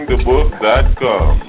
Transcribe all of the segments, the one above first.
BangTheBook.com.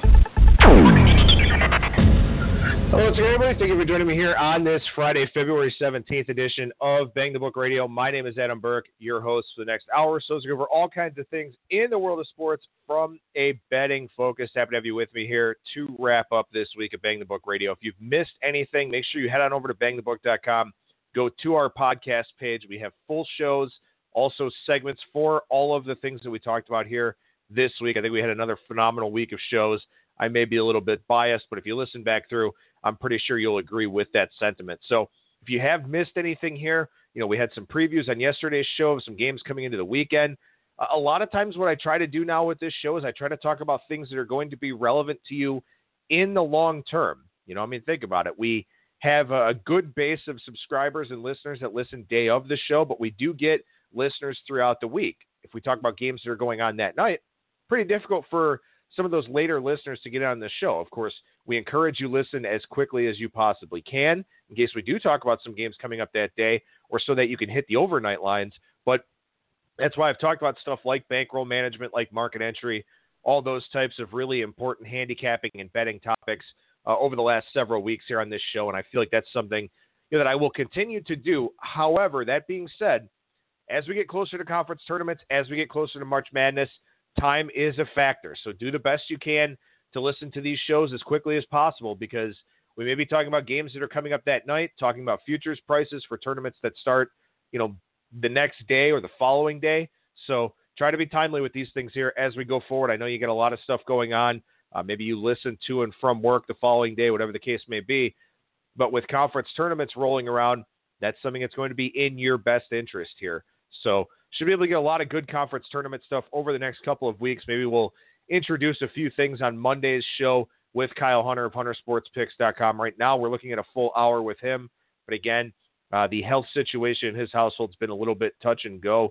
Hello, it's everybody. Thank you for joining me here on this Friday, February 17th edition of Bang the Book Radio. My name is Adam Burke, your host for the next hour. So let's go over all kinds of things in the world of sports from a betting focus. Happy to have you with me here to wrap up this week of Bang the Book Radio. If you've missed anything, make sure you head on over to BangTheBook.com. Go to our podcast page. We have full shows, also segments for all of the things that we talked about here this week. I think we had another phenomenal week of shows. I may be a little bit biased, but if you listen back through, I'm pretty sure you'll agree with that sentiment. So if you have missed anything here, we had some previews on yesterday's show of some games coming into the weekend. A lot of times what I try to do now with this show is I try to talk about things that are going to be relevant to you in the long term. Think about it. We have a good base of subscribers and listeners that listen day of the show, but we do get listeners throughout the week. If we talk about games that are going on that night, pretty difficult for some of those later listeners to get on the show. Of course, we encourage you listen as quickly as you possibly can in case we do talk about some games coming up that day or so that you can hit the overnight lines. But that's why I've talked about stuff like bankroll management, like market entry, all those types of really important handicapping and betting topics over the last several weeks here on this show. And I feel like that's something that I will continue to do. However, that being said, as we get closer to conference tournaments, as we get closer to March Madness, time is a factor. So do the best you can to listen to these shows as quickly as possible because we may be talking about games that are coming up that night, talking about futures prices for tournaments that start, the next day or the following day. So try to be timely with these things here as we go forward. I know you get a lot of stuff going on. Maybe you listen to and from work the following day, whatever the case may be. But with conference tournaments rolling around, that's something that's going to be in your best interest here. So should be able to get a lot of good conference tournament stuff over the next couple of weeks. Maybe we'll introduce a few things on Monday's show with Kyle Hunter of HunterSportsPicks.com. Right now, we're looking at a full hour with him. But again, the health situation in his household's been a little bit touch and go.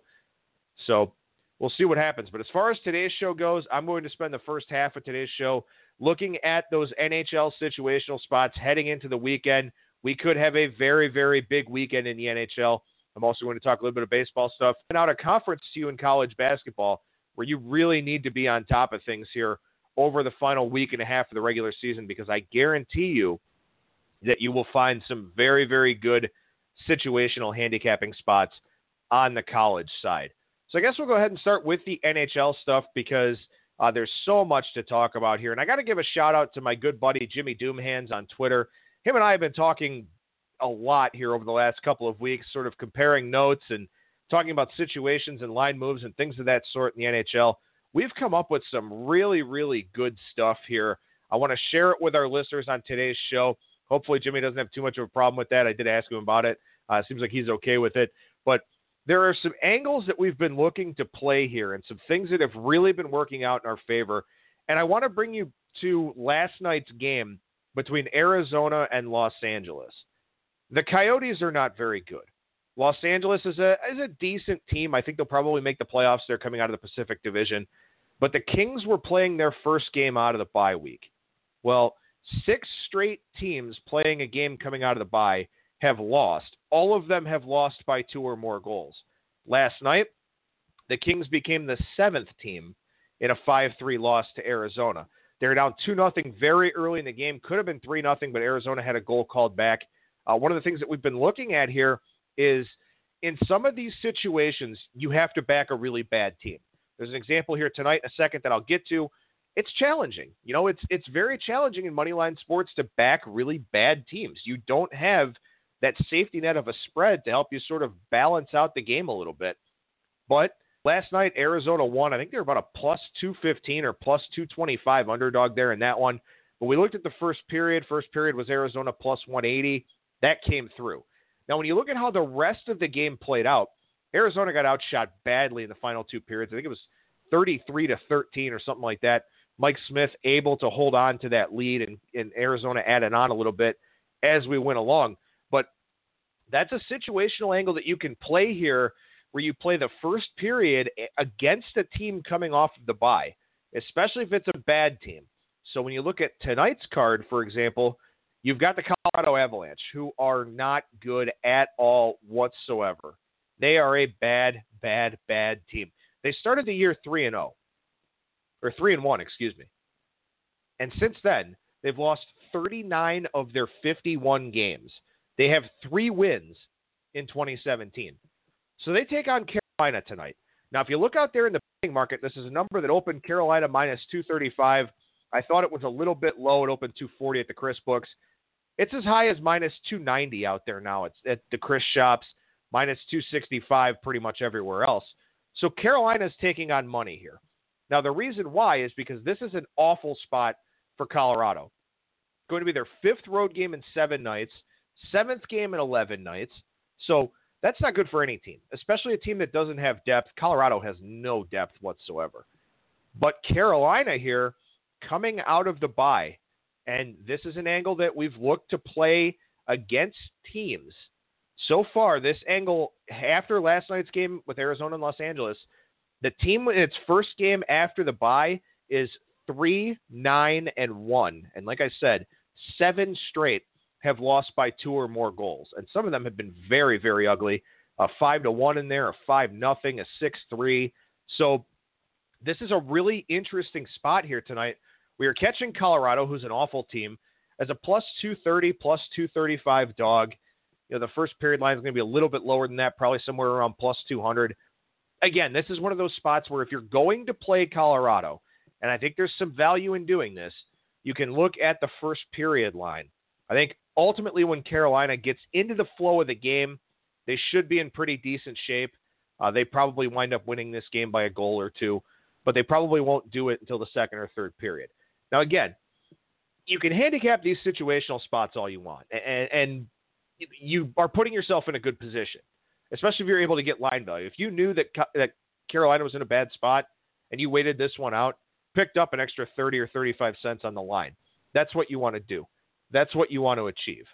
So we'll see what happens. But as far as today's show goes, I'm going to spend the first half of today's show looking at those NHL situational spots heading into the weekend. We could have a very, very big weekend in the NHL. I'm also going to talk a little bit of baseball stuff and out a conference to you in college basketball where you really need to be on top of things here over the final week and a half of the regular season because I guarantee you that you will find some very, very good situational handicapping spots on the college side. So I guess we'll go ahead and start with the NHL stuff because there's so much to talk about here. And I got to give a shout out to my good buddy Jimmy Doomhands on Twitter. Him and I have been talking a lot here over the last couple of weeks, sort of comparing notes and talking about situations and line moves and things of that sort in the NHL. We've come up with some really, really good stuff here. I want to share it with our listeners on today's show. Hopefully Jimmy doesn't have too much of a problem with that. I did ask him about it. Seems like he's okay with it. But there are some angles that we've been looking to play here and some things that have really been working out in our favor. And I want to bring you to last night's game between Arizona and Los Angeles. The Coyotes are not very good. Los Angeles is a decent team. I think they'll probably make the playoffs. They're coming out of the Pacific Division. But the Kings were playing their first game out of the bye week. Well, 6 straight teams playing a game coming out of the bye have lost. All of them have lost by 2 or more goals. Last night, the Kings became the 7th team in a 5-3 loss to Arizona. They were down 2-0 very early in the game. Could have been 3-0, but Arizona had a goal called back. One of the things that we've been looking at here is in some of these situations, you have to back a really bad team. There's an example here tonight in a second that I'll get to. It's challenging. It's very challenging in moneyline sports to back really bad teams. You don't have that safety net of a spread to help you sort of balance out the game a little bit. But last night, Arizona won. I think they were about a plus 215 or plus 225 underdog there in that one. But we looked at the first period. First period was Arizona plus 180. That came through. Now, when you look at how the rest of the game played out, Arizona got outshot badly in the final 2 periods. I think it was 33-13 or something like that. Mike Smith able to hold on to that lead and Arizona added on a little bit as we went along. But that's a situational angle that you can play here where you play the first period against a team coming off of the bye, especially if it's a bad team. So when you look at tonight's card, for example, you've got the Colorado Avalanche, who are not good at all whatsoever. They are a bad, bad, bad team. They started the year 3-0. or 3-1, excuse me. And since then, they've lost 39 of their 51 games. They have 3 wins in 2017. So they take on Carolina tonight. Now, if you look out there in the betting market, this is a number that opened Carolina minus 235. I thought it was a little bit low. It opened 240 at the Chris books. It's as high as minus 290 out there now. It's at the Chris shops, minus 265 pretty much everywhere else. So Carolina's taking on money here. Now, the reason why is because this is an awful spot for Colorado. It's going to be their 5th road game in 7 nights, 7th game in 11 nights. So that's not good for any team, especially a team that doesn't have depth. Colorado has no depth whatsoever. But Carolina here, coming out of the bye, and this is an angle that we've looked to play against teams. So far, this angle, after last night's game with Arizona and Los Angeles, the team in its first game after the bye is 3-9-1. And like I said, 7 straight have lost by 2 or more goals. And some of them have been very, very ugly. A 5-1 in there, a 5-0, a 6-3. So this is a really interesting spot here tonight. We are catching Colorado, who's an awful team, as a plus 230, plus 235 dog. You know, the first period line is going to be a little bit lower than that, probably somewhere around plus 200. Again, this is one of those spots where if you're going to play Colorado, and I think there's some value in doing this, you can look at the first period line. I think ultimately when Carolina gets into the flow of the game, they should be in pretty decent shape. They probably wind up winning this game by a goal or 2, but they probably won't do it until the second or third period. Now, again, you can handicap these situational spots all you want, and you are putting yourself in a good position, especially if you're able to get line value. If you knew that Carolina was in a bad spot and you waited this one out, picked up an extra 30 or 35 cents on the line, that's what you want to do. That's what you want to achieve.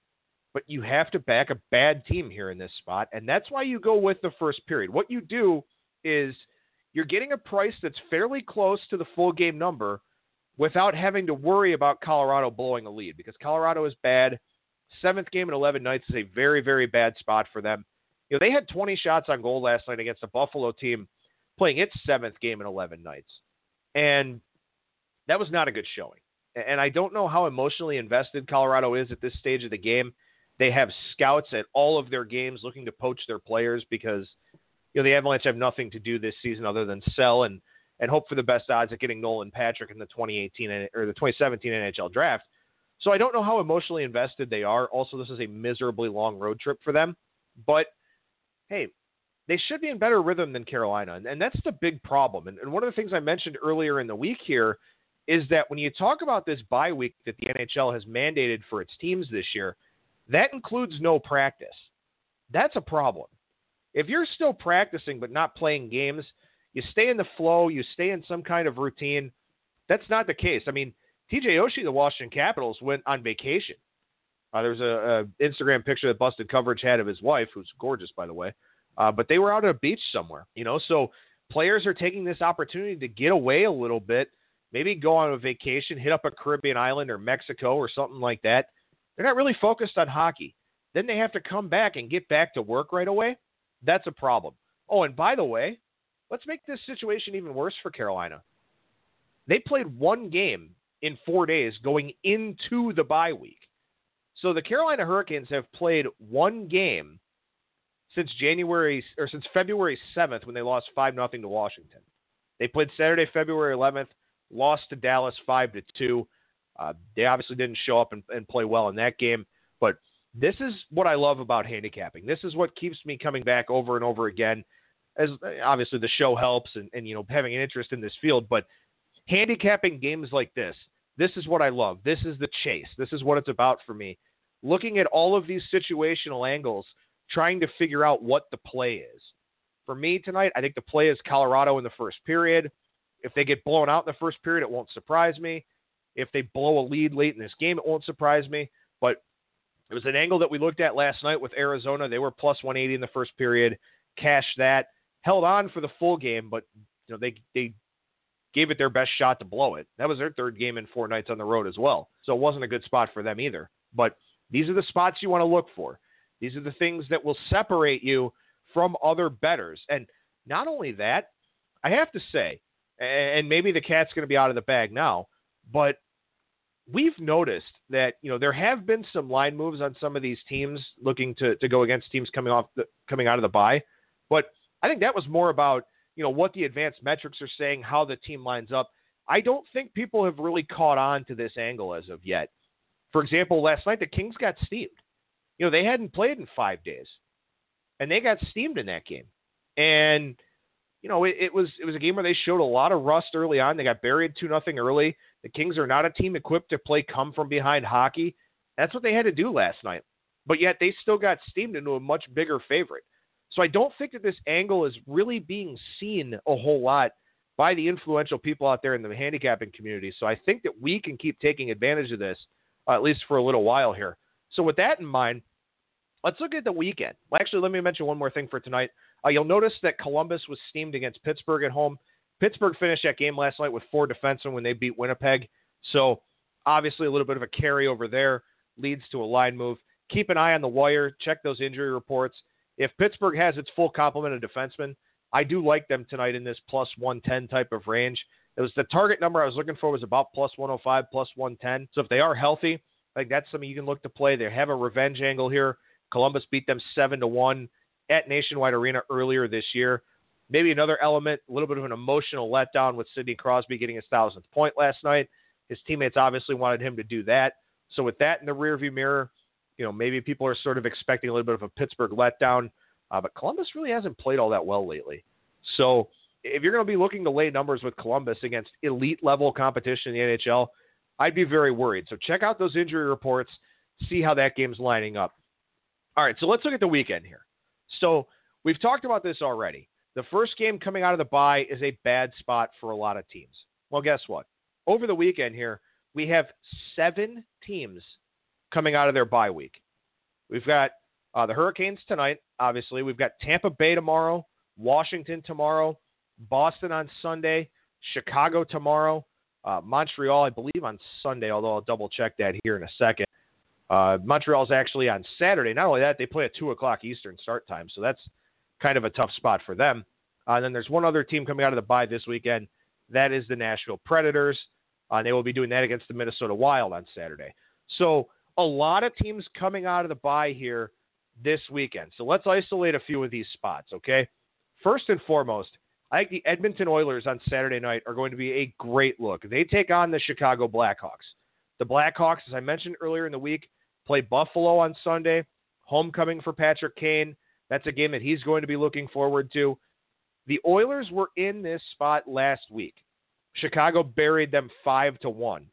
But you have to back a bad team here in this spot, and that's why you go with the first period. What you do is you're getting a price that's fairly close to the full game number without having to worry about Colorado blowing a lead, because Colorado is bad. 7th game in 11 nights is a very, very bad spot for them. You know, they had 20 shots on goal last night against a Buffalo team playing its 7th game in 11 nights. And that was not a good showing. And I don't know how emotionally invested Colorado is at this stage of the game. They have scouts at all of their games looking to poach their players because, you know, the Avalanche have nothing to do this season other than sell and hope for the best odds at getting Nolan Patrick in the 2018 or the 2017 NHL draft. So I don't know how emotionally invested they are. Also, this is a miserably long road trip for them. But, hey, they should be in better rhythm than Carolina. And that's the big problem. And one of the things I mentioned earlier in the week here is that when you talk about this bye week that the NHL has mandated for its teams this year, that includes no practice. That's a problem. If you're still practicing but not playing games, you stay in the flow, you stay in some kind of routine. That's not the case. I mean, TJ Oshie, the Washington Capitals, went on vacation. There's a Instagram picture that Busted Coverage had of his wife, who's gorgeous, by the way. But they were out at a beach somewhere, you know. So players are taking this opportunity to get away a little bit, maybe go on a vacation, hit up a Caribbean island or Mexico or something like that. They're not really focused on hockey. Then they have to come back and get back to work right away. That's a problem. Oh, and by the way, let's make this situation even worse for Carolina. They played 1 game in 4 days going into the bye week. So the Carolina Hurricanes have played 1 game since February 7th when they lost 5-0 to Washington. They played Saturday, February 11th, lost to Dallas 5-2. They obviously didn't show up and play well in that game. But this is what I love about handicapping. This is what keeps me coming back over and over again. As obviously the show helps and you know, having an interest in this field, but handicapping games like this is what I love. This is the chase. This is what it's about for me. Looking at all of these situational angles, trying to figure out what the play is. For me tonight, I think the play is Colorado in the first period. If they get blown out in the first period, it won't surprise me. If they blow a lead late in this game, it won't surprise me. But it was an angle that we looked at last night with Arizona. They were plus 180 in the first period, cashed that, held on for the full game, but you know they gave it their best shot to blow it. That was their 3rd game in 4 nights on the road as well. So it wasn't a good spot for them either. But these are the spots you want to look for. These are the things that will separate you from other bettors. And not only that, I have to say, And maybe the cat's going to be out of the bag now, but we've noticed that, there have been some line moves on some of these teams looking to go against teams coming out of the bye. But I think that was more about, what the advanced metrics are saying, how the team lines up. I don't think people have really caught on to this angle as of yet. For example, last night the Kings got steamed. They hadn't played in 5 days, and they got steamed in that game. And it was a game where they showed a lot of rust early on. They got buried 2-0 early. The Kings are not a team equipped to play come-from-behind hockey. That's what they had to do last night. But yet they still got steamed into a much bigger favorite. So I don't think that this angle is really being seen a whole lot by the influential people out there in the handicapping community. So I think that we can keep taking advantage of this, at least for a little while here. So with that in mind, let's look at the weekend. Well, actually, let me mention one more thing for tonight. You'll notice that Columbus was steamed against Pittsburgh at home. Pittsburgh finished that game last night with 4 defensemen when they beat Winnipeg. So obviously a little bit of a carryover there leads to a line move. Keep an eye on the wire. Check those injury reports. If Pittsburgh has its full complement of defensemen, I do like them tonight in this plus 110 type of range. It was the target number I was looking for was about plus 105, plus 110. So if they are healthy, I think that's something you can look to play. They have a revenge angle here. Columbus beat them 7-1 at Nationwide Arena earlier this year. Maybe another element, a little bit of an emotional letdown with Sidney Crosby getting his 1,000th point last night. His teammates obviously wanted him to do that. So with that in the rearview mirror, maybe people are sort of expecting a little bit of a Pittsburgh letdown. But Columbus really hasn't played all that well lately. So if you're going to be looking to lay numbers with Columbus against elite-level competition in the NHL, I'd be very worried. So check out those injury reports, see how that game's lining up. All right, so let's look at the weekend here. So we've talked about this already. The first game coming out of the bye is a bad spot for a lot of teams. Well, guess what? Over the weekend here, we have 7 teams coming out of their bye week. We've got the Hurricanes tonight, obviously. We've got Tampa Bay tomorrow, Washington tomorrow, Boston on Sunday, Chicago tomorrow, Montreal, I believe, on Sunday, although I'll double-check that here in a second. Montreal's actually on Saturday. Not only that, they play at 2 o'clock Eastern start time, so that's kind of a tough spot for them. And then there's one other team coming out of the bye this weekend. That is the Nashville Predators. They will be doing that against the Minnesota Wild on Saturday. So a lot of teams coming out of the bye here this weekend. So let's isolate a few of these spots, okay? First and foremost, I think the Edmonton Oilers on Saturday night are going to be a great look. They take on the Chicago Blackhawks. The Blackhawks, as I mentioned earlier in the week, play Buffalo on Sunday. Homecoming for Patrick Kane. That's a game that he's going to be looking forward to. The Oilers were in this spot last week. Chicago buried them 5-1.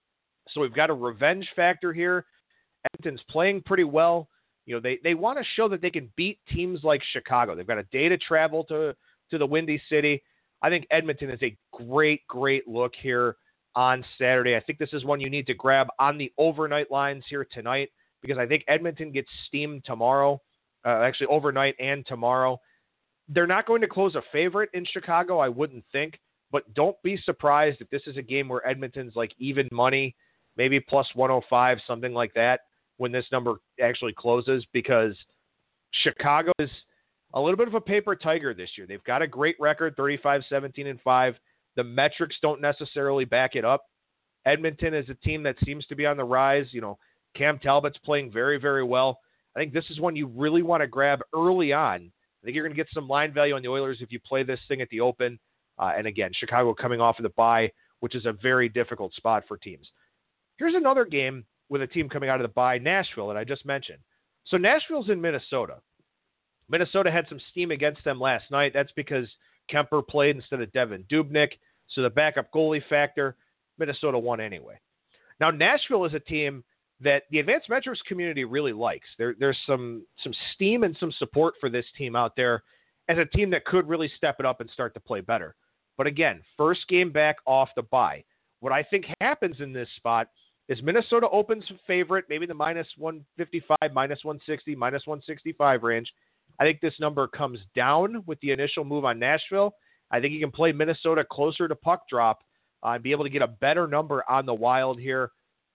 So we've got a revenge factor here. Edmonton's playing pretty well. They want to show that they can beat teams like Chicago. They've got a day to travel to the Windy City. I think Edmonton is a great, great look here on Saturday. I think this is one you need to grab on the overnight lines here tonight because I think Edmonton gets steamed tomorrow, actually overnight and tomorrow. They're not going to close a favorite in Chicago, I wouldn't think, but don't be surprised if this is a game where Edmonton's like even money, maybe plus 105, something like that, when this number actually closes, because Chicago is a little bit of a paper tiger this year. They've got a great record, 35-17-5. The metrics don't necessarily back it up. Edmonton is a team that seems to be on the rise. Cam Talbot's playing very, very well. I think this is one you really want to grab early on. I think you're going to get some line value on the Oilers if you play this thing at the open. And again, Chicago coming off of the bye, which is a very difficult spot for teams. Here's another game with a team coming out of the bye, Nashville, that I just mentioned. So Nashville's in Minnesota. Minnesota had some steam against them last night. That's because Kemper played instead of Devin Dubnyk. So the backup goalie factor, Minnesota won anyway. Now, Nashville is a team that the advanced metrics community really likes. There's some steam and some support for this team out there as a team that could really step it up and start to play better. But again, first game back off the bye. What I think happens in this spot is Minnesota opens favorite, maybe the minus 155, minus 160, minus 165 range. I think this number comes down with the initial move on Nashville. I think you can play Minnesota closer to puck drop and be able to get a better number on the Wild here.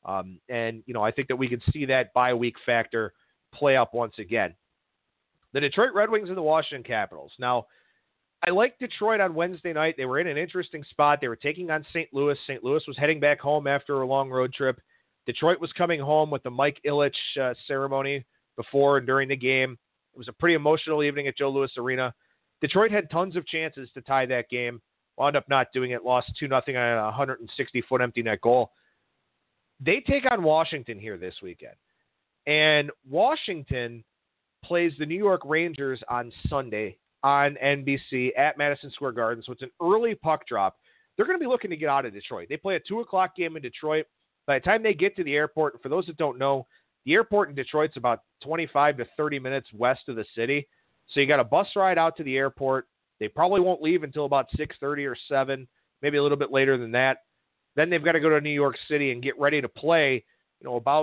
And I think that we can see that bye week factor play up once again. The Detroit Red Wings and the Washington Capitals. Now, I like Detroit on Wednesday night. They were in an interesting spot. They were taking on St. Louis. St. Louis was heading back home after a long road trip. Detroit was coming home with the Mike Ilitch ceremony before and during the game. It was a pretty emotional evening at Joe Louis Arena. Detroit had tons of chances to tie that game. Wound up not doing it. Lost 2-0 on a 160-foot empty net goal. They take on Washington here this weekend. And Washington plays the New York Rangers on Sunday on NBC at Madison Square Garden. So it's an early puck drop. They're going to be looking to get out of Detroit. They play a 2 o'clock game in Detroit. By the time they get to the airport, and for those that don't know, the airport in Detroit's about 25 to 30 minutes west of the city. So you got a bus ride out to the airport. They probably won't leave until about 6:30 or 7, maybe a little bit later than that. Then they've got to go to New York City and get ready to play, about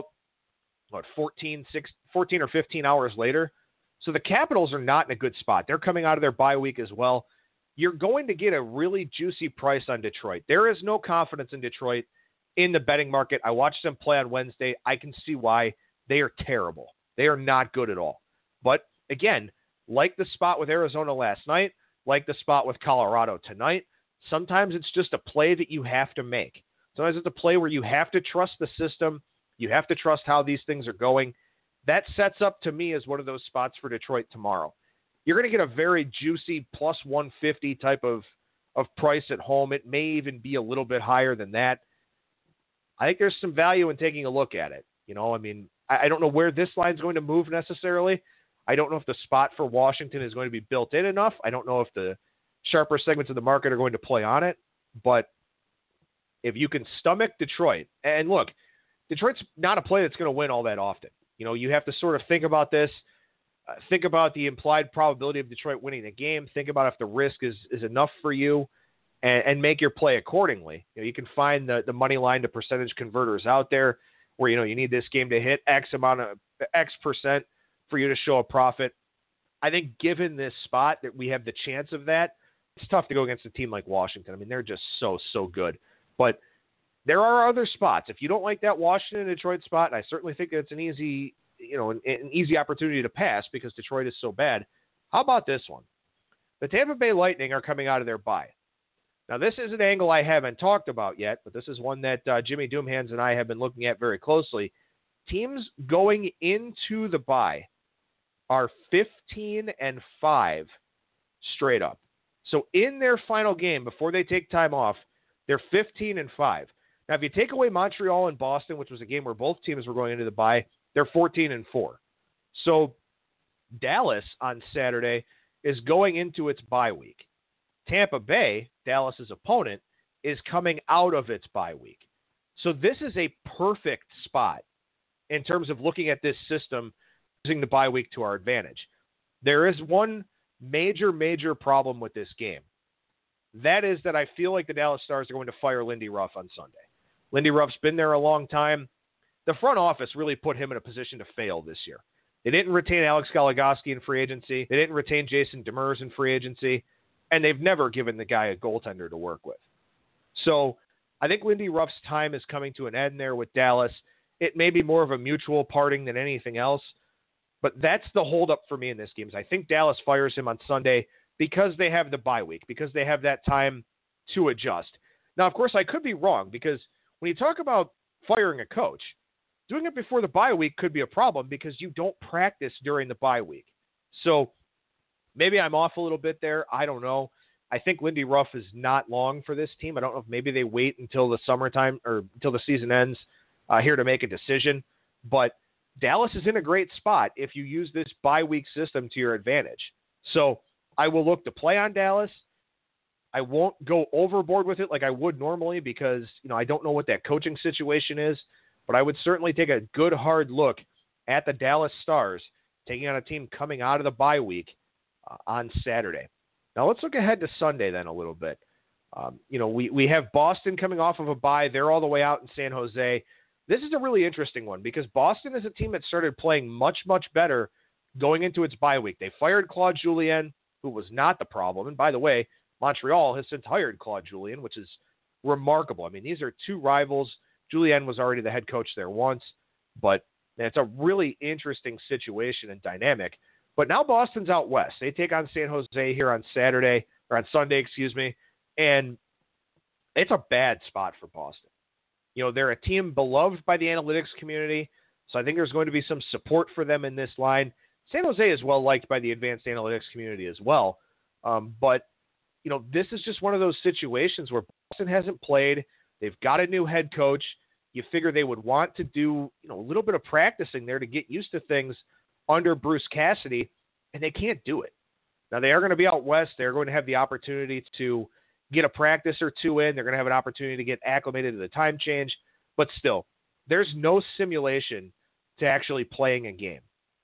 14 or 15 hours later. So the Capitals are not in a good spot. They're coming out of their bye week as well. You're going to get a really juicy price on Detroit. There is no confidence in Detroit in the betting market. I watched them play on Wednesday. I can see why. They are terrible. They are not good at all. But again, like the spot with Arizona last night, like the spot with Colorado tonight, sometimes it's just a play that you have to make. Sometimes it's a play where you have to trust the system. You have to trust how these things are going. That sets up to me as one of those spots for Detroit tomorrow. You're going to get a very juicy plus 150 type of price at home. It may even be a little bit higher than that. I think there's some value in taking a look at it. I don't know where this line is going to move necessarily. I don't know if the spot for Washington is going to be built in enough. I don't know if the sharper segments of the market are going to play on it. But if you can stomach Detroit, and look, Detroit's not a play that's going to win all that often. You have to sort of think about this. Think about the implied probability of Detroit winning the game. Think about if the risk is enough for you, and make your play accordingly. You can find the money line to percentage converters out there where you need this game to hit X percent for you to show a profit. I think given this spot that we have the chance of that, it's tough to go against a team like Washington. They're just so good. But there are other spots. If you don't like that Washington and Detroit spot, and I certainly think it's an easy opportunity to pass because Detroit is so bad. How about this one? The Tampa Bay Lightning are coming out of their bye. Now, this is an angle I haven't talked about yet, but this is one that Jimmy Doomhands and I have been looking at very closely. Teams going into the bye are 15-5 straight up. So in their final game, before they take time off, they're 15-5. Now, if you take away Montreal and Boston, which was a game where both teams were going into the bye, they're 14-4. So Dallas on Saturday is going into its bye week. Tampa Bay, Dallas's opponent, is coming out of its bye week. So this is a perfect spot in terms of looking at this system using the bye week to our advantage. There is one major problem with this game. That is that I feel like the Dallas Stars are going to fire Lindy Ruff on Sunday. Lindy Ruff's been there a long time. The front office really put him in a position to fail this year. They didn't retain Alex Goligoski in free agency. They didn't retain Jason Demers in free agency. And they've never given the guy a goaltender to work with. So I think Lindy Ruff's time is coming to an end there with Dallas. It may be more of a mutual parting than anything else. But that's the holdup for me in this game. I think Dallas fires him on Sunday because they have the bye week, because they have that time to adjust. Now, of course, I could be wrong because when you talk about firing a coach, doing it before the bye week could be a problem because you don't practice during the bye week. So maybe I'm off a little bit there. I don't know. I think Lindy Ruff is not long for this team. I don't know if maybe they wait until the summertime or until the season ends here to make a decision. But Dallas is in a great spot if you use this bye week system to your advantage. So I will look to play on Dallas. I won't go overboard with it like I would normally because, I don't know what that coaching situation is. But I would certainly take a good hard look at the Dallas Stars taking on a team coming out of the bye week on Saturday. Now let's look ahead to Sunday then a little bit. We have Boston coming off of a bye. They're all the way out in San Jose. This is a really interesting one because Boston is a team that started playing much better going into its bye week. They fired Claude Julien, who was not the problem. And by the way, Montreal has since hired Claude Julien, which is remarkable. These are two rivals. Julien was already the head coach there once, but it's a really interesting situation and dynamic. But now Boston's out west. They take on San Jose here on Saturday. or on Sunday, excuse me. And it's a bad spot for Boston. They're a team beloved by the analytics community, so I think there's going to be some support for them in this line. San Jose is well liked by the advanced analytics community as well. But this is just one of those situations where Boston hasn't played. They've got a new head coach. You figure they would want to do, a little bit of practicing there to get used to things under Bruce Cassidy, and they can't do it. Now, they are going to be out west. They're going to have the opportunity to get a practice or two in. They're going to have an opportunity to get acclimated to the time change. But still, there's no simulation to actually playing a game.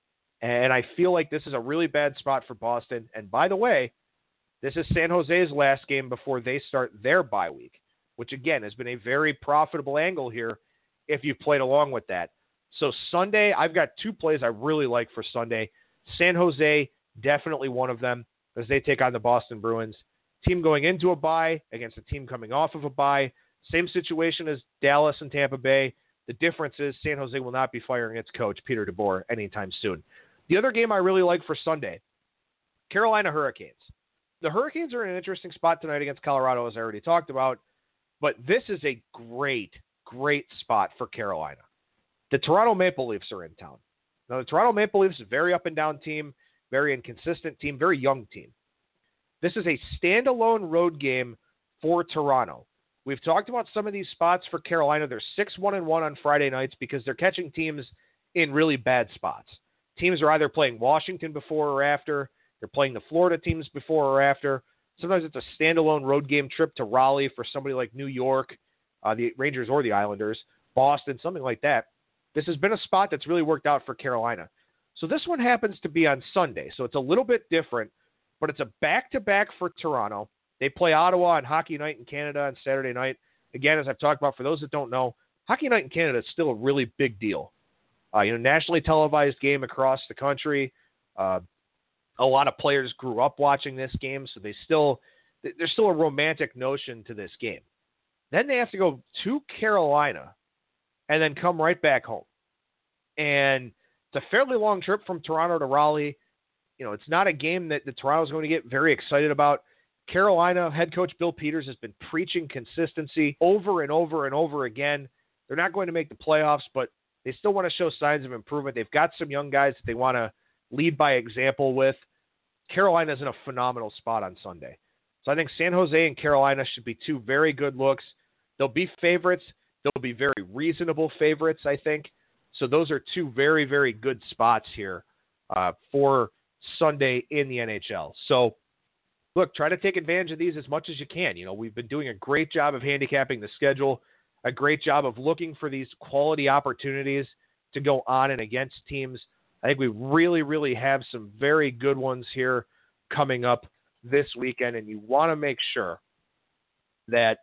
And I feel like this is a really bad spot for Boston. And by the way, this is San Jose's last game before they start their bye week, which, again, has been a very profitable angle here if you've played along with that. So Sunday, I've got two plays I really like for Sunday. San Jose, definitely one of them, as they take on the Boston Bruins. Team going into a bye against a team coming off of a bye. Same situation as Dallas and Tampa Bay. The difference is San Jose will not be firing its coach, Peter DeBoer, anytime soon. The other game I really like for Sunday, Carolina Hurricanes. The Hurricanes are in an interesting spot tonight against Colorado, as I already talked about, but this is a great, great spot for Carolina. The Toronto Maple Leafs are in town. Now, the Toronto Maple Leafs is a very up-and-down team, very inconsistent team, very young team. This is a standalone road game for Toronto. We've talked about some of these spots for Carolina. They're 6-1-1 on Friday nights because they're catching teams in really bad spots. Teams are either playing Washington before or after. They're playing the Florida teams before or after. Sometimes it's a standalone road game trip to Raleigh for somebody like New York, the Rangers or the Islanders, Boston, something like that. This has been a spot that's really worked out for Carolina. So this one happens to be on Sunday, so it's a little bit different, but it's a back-to-back for Toronto. They play Ottawa on Hockey Night in Canada on Saturday night. Again, as I've talked about, for those that don't know, Hockey Night in Canada is still a really big deal. Nationally televised game across the country. A lot of players grew up watching this game, so there's still a romantic notion to this game. Then they have to go to Carolina and then come right back home. And it's a fairly long trip from Toronto to Raleigh. It's not a game that the Toronto is going to get very excited about. Carolina head coach Bill Peters has been preaching consistency over and over and over again. They're not going to make the playoffs, but they still want to show signs of improvement. They've got some young guys that they want to lead by example with. Carolina's in a phenomenal spot on Sunday. So I think San Jose and Carolina should be two very good looks. They'll be favorites. They'll be very reasonable favorites, I think. So those are two very, very good spots here for Sunday in the NHL. So, look, try to take advantage of these as much as you can. We've been doing a great job of handicapping the schedule, a great job of looking for these quality opportunities to go on and against teams. I think we really, really have some very good ones here coming up this weekend, and you want to make sure that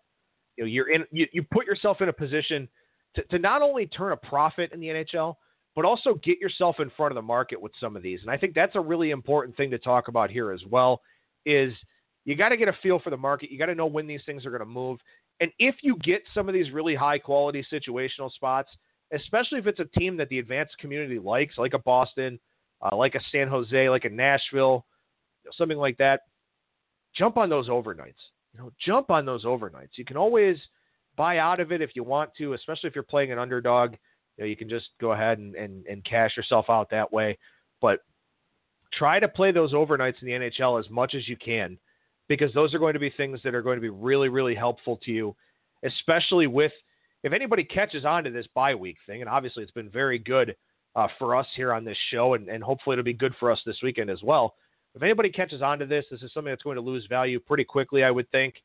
you put yourself in a position to not only turn a profit in the NHL, but also get yourself in front of the market with some of these. And I think that's a really important thing to talk about here as well, is you got to get a feel for the market. You got to know when these things are going to move. And if you get some of these really high-quality situational spots, especially if it's a team that the advanced community likes, like a Boston, like a San Jose, like a Nashville, something like that, jump on those overnights. Jump on those overnights. You can always buy out of it if you want to, especially if you're playing an underdog. You can just go ahead and cash yourself out that way. But try to play those overnights in the NHL as much as you can, because those are going to be things that are going to be really, really helpful to you, especially if anybody catches on to this bye week thing, and obviously it's been very good for us here on this show, and hopefully it'll be good for us this weekend as well. If anybody catches on to this is something that's going to lose value pretty quickly, I would think.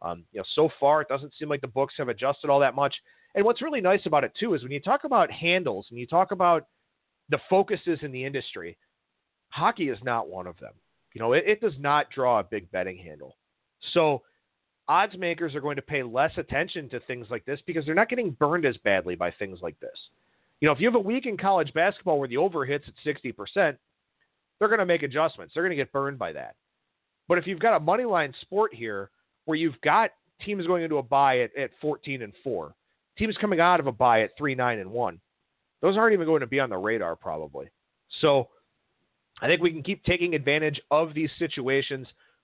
So far, it doesn't seem like the books have adjusted all that much. And what's really nice about it, too, is when you talk about handles and you talk about the focuses in the industry, hockey is not one of them. It does not draw a big betting handle. So odds makers are going to pay less attention to things like this because they're not getting burned as badly by things like this. If you have a week in college basketball where the over hits at 60%, they're going to make adjustments. They're going to get burned by that. But if you've got a money line sport here where you've got teams going into a bye at 14-4, teams coming out of a bye at 3-9-1, those aren't even going to be on the radar probably. So I think we can keep taking advantage of these situations.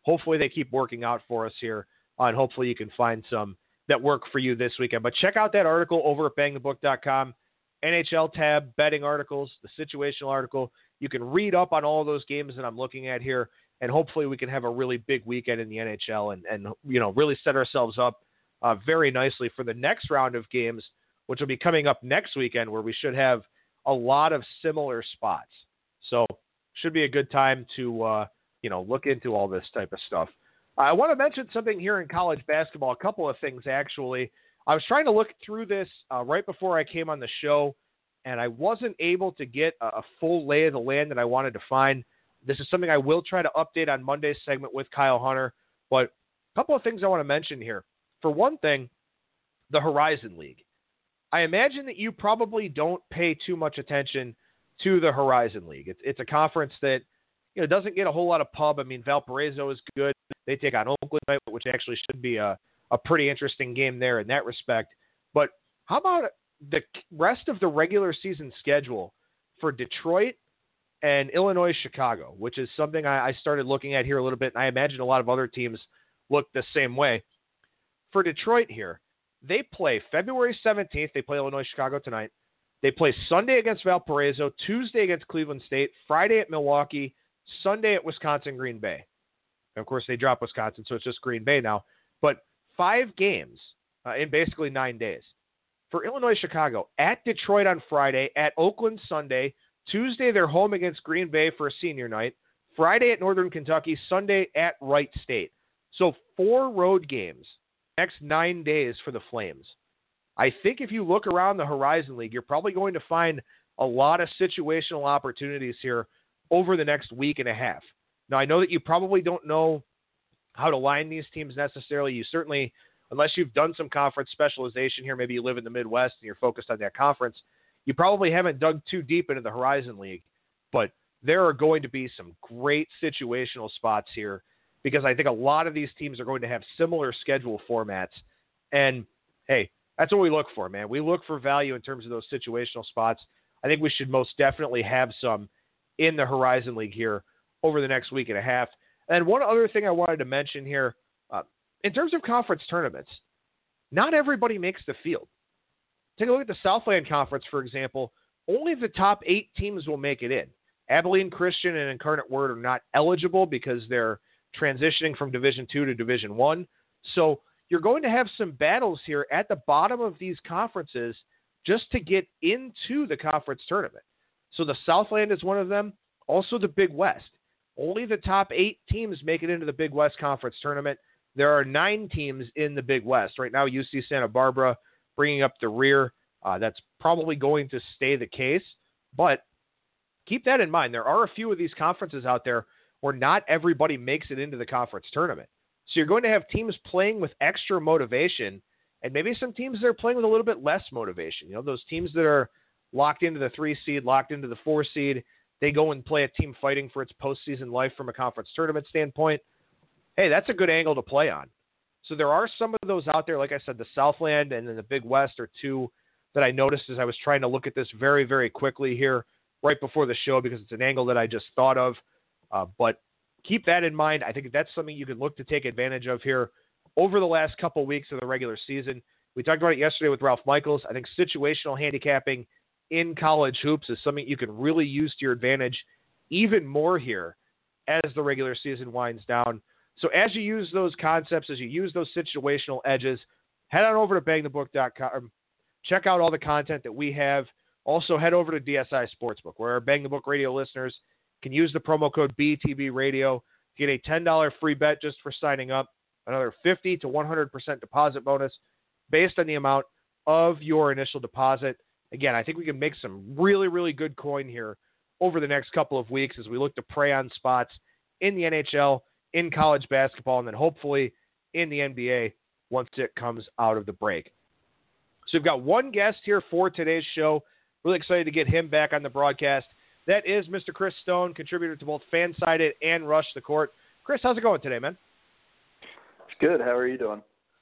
hopefully they keep working out for us here, and hopefully you can find some that work for you this weekend. But check out that article over at bangthebook.com, NHL tab, betting articles, the situational article. You can read up on all those games that I'm looking at here, and hopefully we can have a really big weekend in the NHL and really set ourselves up very nicely for the next round of games, which will be coming up next weekend, where we should have a lot of similar spots. So should be a good time to look into all this type of stuff. I want to mention something here in college basketball, a couple of things actually. I was trying to look through this right before I came on the show, and I wasn't able to get a full lay of the land that I wanted to find. This is something I will try to update on Monday's segment with Kyle Hunter, but a couple of things I want to mention here. For one thing, the Horizon League. I imagine that you probably don't pay too much attention to the Horizon League. It's a conference that doesn't get a whole lot of pub. I mean, Valparaiso is good. They take on Oakland, which actually should be a pretty interesting game there in that respect. But how about the rest of the regular season schedule for Detroit and Illinois Chicago, which is something I started looking at here a little bit, and I imagine a lot of other teams look the same way. For Detroit here, they play February 17th. They play Illinois Chicago tonight. They play Sunday against Valparaiso, Tuesday against Cleveland State, Friday at Milwaukee, Sunday at Wisconsin Green Bay. And of course, they drop Wisconsin, so it's just Green Bay now. But 5 games in basically 9 days. For Illinois Chicago, at Detroit on Friday, at Oakland Sunday, Tuesday they're home against Green Bay for a senior night, Friday at Northern Kentucky, Sunday at Wright State. So 4 road games next 9 days for the Flames. I think if you look around the Horizon League, you're probably going to find a lot of situational opportunities here over the next week and a half. Now, I know that you probably don't know how to line these teams necessarily. You certainly, unless you've done some conference specialization here, maybe you live in the Midwest and you're focused on that conference, you probably haven't dug too deep into the Horizon League. But there are going to be some great situational spots here, because I think a lot of these teams are going to have similar schedule formats. And, hey, that's what we look for, man. We look for value in terms of those situational spots. I think we should most definitely have some in the Horizon League here over the next week and a half. And one other thing I wanted to mention here, in terms of conference tournaments, not everybody makes the field. Take a look at the Southland Conference, for example. Only the top 8 teams will make it in. Abilene Christian and Incarnate Word are not eligible because they're transitioning from Division II to Division I. So you're going to have some battles here at the bottom of these conferences just to get into the conference tournament. So the Southland is one of them. Also the Big West. Only the top 8 teams make it into the Big West Conference tournament. There are 9 teams in the Big West. Right now, UC Santa Barbara bringing up the rear. That's probably going to stay the case. But keep that in mind. There are a few of these conferences out there where not everybody makes it into the conference tournament. So you're going to have teams playing with extra motivation, and maybe some teams that are playing with a little bit less motivation. Those teams that are locked into the 3 seed, locked into the 4 seed, they go and play a team fighting for its postseason life from a conference tournament standpoint. Hey, that's a good angle to play on. So there are some of those out there. Like I said, the Southland and then the Big West are 2 that I noticed as I was trying to look at this very, very quickly here right before the show, because it's an angle that I just thought of. But keep that in mind. I think that's something you can look to take advantage of here over the last couple of weeks of the regular season. We talked about it yesterday with Ralph Michaels. I think situational handicapping in college hoops is something you can really use to your advantage even more here as the regular season winds down. So as you use those concepts, as you use those situational edges, head on over to bangthebook.com. Check out all the content that we have. Also, head over to DSI Sportsbook, where our Bang the Book radio listeners can use the promo code BTB Radio to get a $10 free bet just for signing up, another 50 to 100% deposit bonus based on the amount of your initial deposit. Again, I think we can make some really, really good coin here over the next couple of weeks as we look to prey on spots in the NHL, in college basketball, and then hopefully in the NBA once it comes out of the break. So we've got one guest here for today's show. Really excited to get him back on the broadcast. That is Mr. Chris Stone, contributor to both Fansided and Rush the Court. Chris, how's it going today, man? It's good. How are you doing?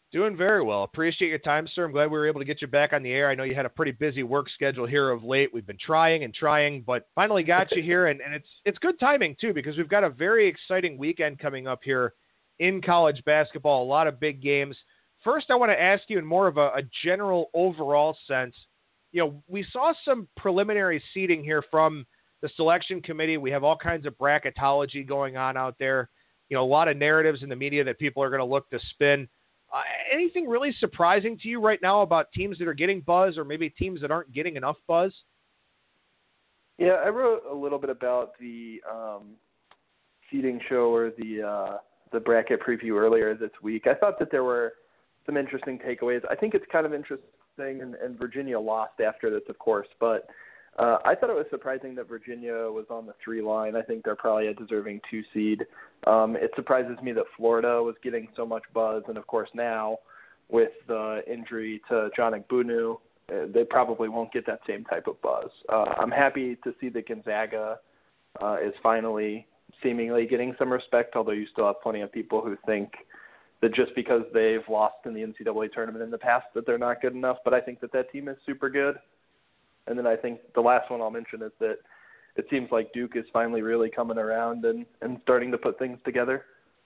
Doing very well. Appreciate your time, sir. I'm glad we were able to get you back on the air. I know you had a pretty busy work schedule here of late. We've been trying and trying, but finally got you here. And it's good timing, too, because we've got a very exciting weekend coming up here in college basketball, a lot of big games. First, I want to ask you in more of a general overall sense, we saw some preliminary seeding here from the selection committee. We have all kinds of bracketology going on out there. A lot of narratives in the media that people are going to look to spin. Anything really surprising to you right now about teams that are getting buzz or maybe teams that aren't getting enough buzz? Yeah, I wrote a little bit about the seeding show or the bracket preview earlier this week. I thought that there were some interesting takeaways. I think it's kind of interesting, and Virginia lost after this, of course, but I thought it was surprising that Virginia was on the 3 line. I think they're probably a deserving 2 seed. It surprises me that Florida was getting so much buzz, and of course now with the injury to John Igbunu, they probably won't get that same type of buzz. I'm happy to see that Gonzaga is finally seemingly getting some respect, although you still have plenty of people who think that just because they've lost in the NCAA tournament in the past that they're not good enough. But I think that team is super good. And then I think the last one I'll mention is that it seems like Duke is finally really coming around and starting to put things together.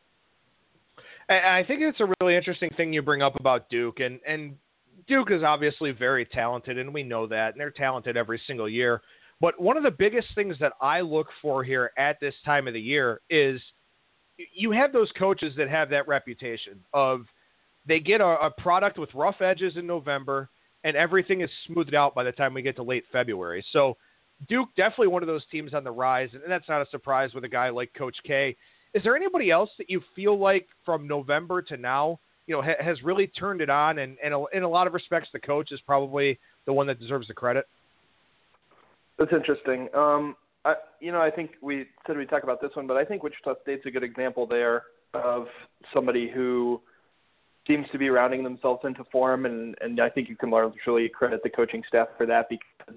I think it's a really interesting thing you bring up about Duke. And Duke is obviously very talented, and we know that. And they're talented every single year. But one of the biggest things that I look for here at this time of the year is you have those coaches that have that reputation of they get a product with rough edges in November, and everything is smoothed out by the time we get to late February. So Duke, definitely one of those teams on the rise, and that's not a surprise with a guy like Coach K. Is there anybody else that you feel like from November to now, has really turned it on, and in a lot of respects, the coach is probably the one that deserves the credit? That's interesting. I think we said we'd talk about this one, but I think Wichita State's a good example there of somebody who seems to be rounding themselves into form, and I think you can largely credit the coaching staff for that because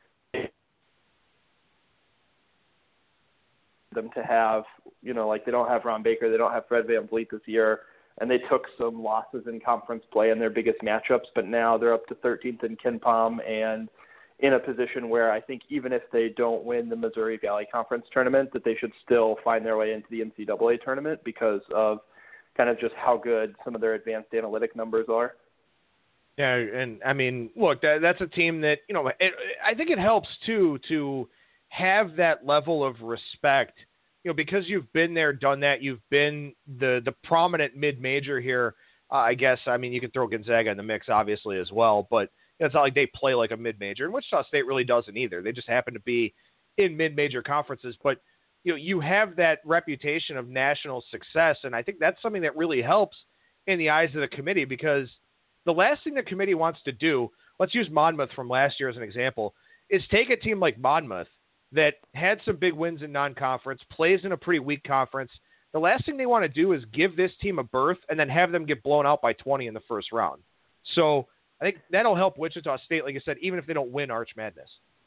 them to have, they don't have Ron Baker, they don't have Fred VanVleet this year, and they took some losses in conference play in their biggest matchups, but now they're up to 13th in KenPom and in a position where I think even if they don't win the Missouri Valley Conference tournament, that they should still find their way into the NCAA tournament because of kind of just how good some of their advanced analytic numbers are. Yeah, and I mean, look, that's a team that, I think it helps too to have that level of respect, because you've been there, done that, you've been the prominent mid-major here, I guess. I mean, you can throw Gonzaga in the mix, obviously, as well, but it's not like they play like a mid-major, and Wichita State really doesn't either. They just happen to be in mid-major conferences, but you have that reputation of national success, and I think that's something that really helps in the eyes of the committee because the last thing the committee wants to do, let's use Monmouth from last year as an example, is take a team like Monmouth that had some big wins in non-conference, plays in a pretty weak conference. The last thing they want to do is give this team a berth and then have them get blown out by 20 in the first round. So I think that'll help Wichita State, like I said, even if they don't win Arch Madness.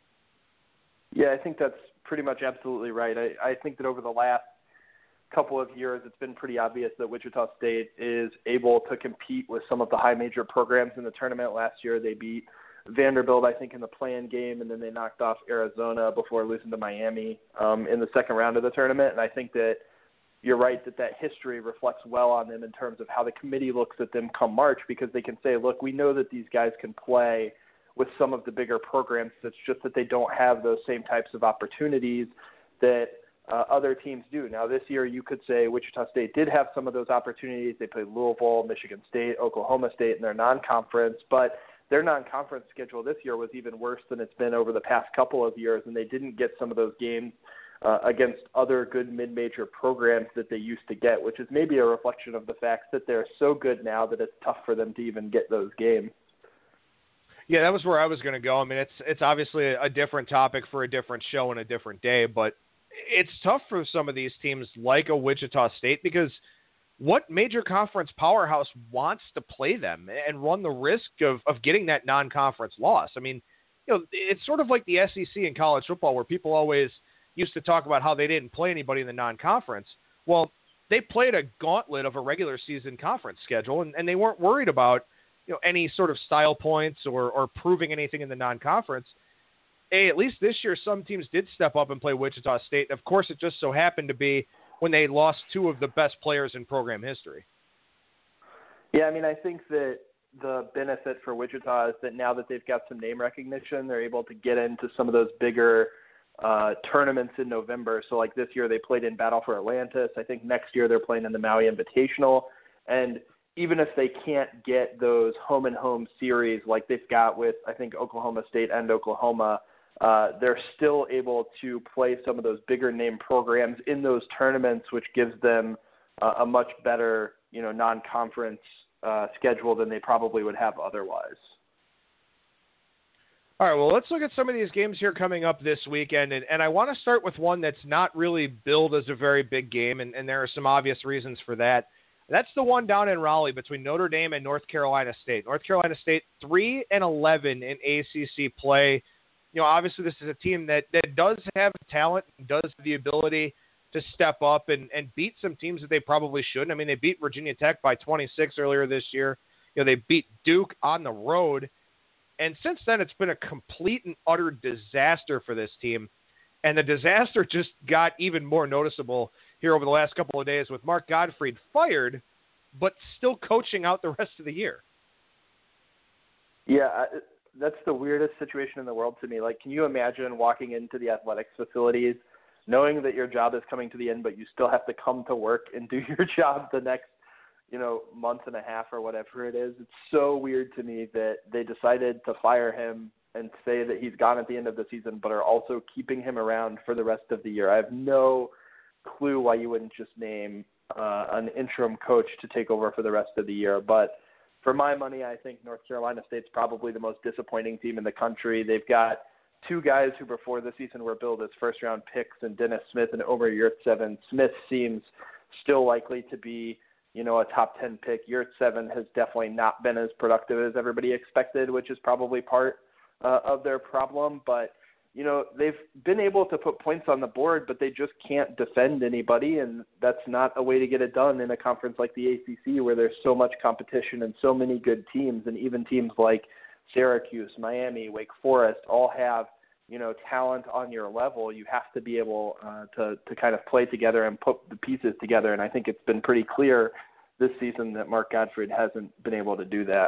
Yeah, I think that's pretty much absolutely right. I think that over the last couple of years, it's been pretty obvious that Wichita State is able to compete with some of the high major programs in the tournament. Last year, they beat Vanderbilt, I think, in the play-in game, and then they knocked off Arizona before losing to Miami in the second round of the tournament. And I think that you're right that history reflects well on them in terms of how the committee looks at them come March, because they can say, look, we know that these guys can play with some of the bigger programs. It's just that they don't have those same types of opportunities that other teams do. Now, this year you could say Wichita State did have some of those opportunities. They played Louisville, Michigan State, Oklahoma State in their non-conference, but their non-conference schedule this year was even worse than it's been over the past couple of years, and they didn't get some of those games against other good mid-major programs that they used to get, which is maybe a reflection of the fact that they're so good now that it's tough for them to even get those games. Yeah, that was where I was going to go. I mean, it's obviously a different topic for a different show and a different day, but it's tough for some of these teams like a Wichita State because what major conference powerhouse wants to play them and run the risk of getting that non-conference loss? I mean, it's sort of like the SEC in college football where people always used to talk about how they didn't play anybody in the non-conference. Well, they played a gauntlet of a regular season conference schedule, and they weren't worried about any sort of style points or proving anything in the non-conference. At least this year, some teams did step up and play Wichita State. Of course, it just so happened to be when they lost two of the best players in program history. Yeah, I mean, I think that the benefit for Wichita is that now that they've got some name recognition, they're able to get into some of those bigger tournaments in November. So like this year they played in Battle for Atlantis. I think next year they're playing in the Maui Invitational. And even if they can't get those home and home series like they've got with, I think, Oklahoma State and Oklahoma, they're still able to play some of those bigger name programs in those tournaments, which gives them a much better, non-conference schedule than they probably would have otherwise. All right, well, let's look at some of these games here coming up this weekend, and I want to start with one that's not really billed as a very big game, and there are some obvious reasons for that. That's the one down in Raleigh between Notre Dame and North Carolina State. North Carolina State 3-11 in ACC play. Obviously this is a team that does have talent, does have the ability to step up and beat some teams that they probably shouldn't. I mean, they beat Virginia Tech by 26 earlier this year. They beat Duke on the road. And since then, it's been a complete and utter disaster for this team. And the disaster just got even more noticeable here over the last couple of days with Mark Gottfried fired, but still coaching out the rest of the year. Yeah, that's the weirdest situation in the world to me. Like, can you imagine walking into the athletics facilities, knowing that your job is coming to the end, but you still have to come to work and do your job the next, month and a half or whatever it is? It's so weird to me that they decided to fire him and say that he's gone at the end of the season, but are also keeping him around for the rest of the year. I have no clue why you wouldn't just name an interim coach to take over for the rest of the year. But for my money, I think North Carolina State's probably the most disappointing team in the country. They've got two guys who before the season were billed as first-round picks, and Dennis Smith and Omer Yurtseven. Smith seems still likely to be, a top 10 pick. Yurtseven has definitely not been as productive as everybody expected, which is probably part of their problem. But, they've been able to put points on the board, but they just can't defend anybody, and that's not a way to get it done in a conference like the ACC where there's so much competition and so many good teams, and even teams like Syracuse, Miami, Wake Forest all have, talent on your level. You have to be able to kind of play together and put the pieces together. And I think it's been pretty clear this season that Mark Gottfried hasn't been able to do that.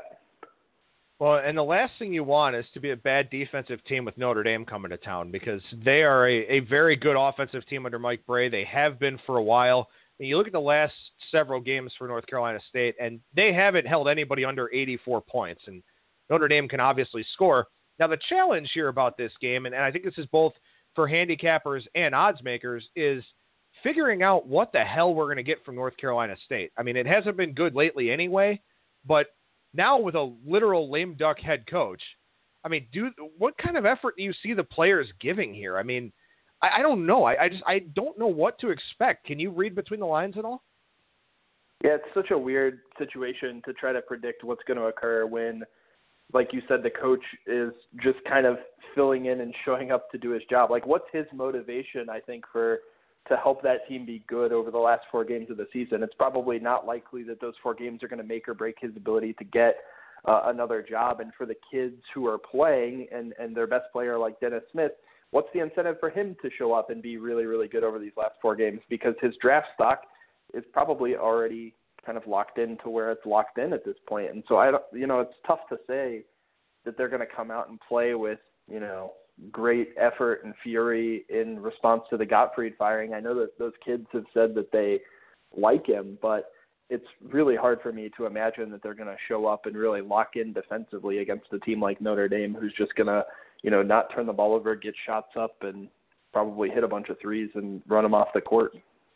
Well, and the last thing you want is to be a bad defensive team with Notre Dame coming to town, because they are a very good offensive team under Mike Brey. They have been for a while. And you look at the last several games for North Carolina State, and they haven't held anybody under 84 points. And Notre Dame can obviously score. Now, the challenge here about this game, and I think this is both for handicappers and odds makers, is figuring out what the hell we're going to get from North Carolina State. I mean, it hasn't been good lately anyway, but now with a literal lame duck head coach, I mean, what kind of effort do you see the players giving here? I mean, I don't know. I don't know what to expect. Can you read between the lines at all? Yeah, it's such a weird situation to try to predict what's going to occur when, like you said, the coach is just kind of filling in and showing up to do his job. Like, what's his motivation, I think, to help that team be good over the last 4 games of the season? It's probably not likely that those 4 games are going to make or break his ability to get another job. And for the kids who are playing and their best player like Dennis Smith, what's the incentive for him to show up and be really, really good over these last 4 games? Because his draft stock is probably already kind of locked in to where it's locked in at this point. And so it's tough to say that they're going to come out and play with, great effort and fury in response to the Gottfried firing. I know that those kids have said that they like him, but it's really hard for me to imagine that they're going to show up and really lock in defensively against a team like Notre Dame, who's just going to, not turn the ball over, get shots up, and probably hit a bunch of threes and run them off the court.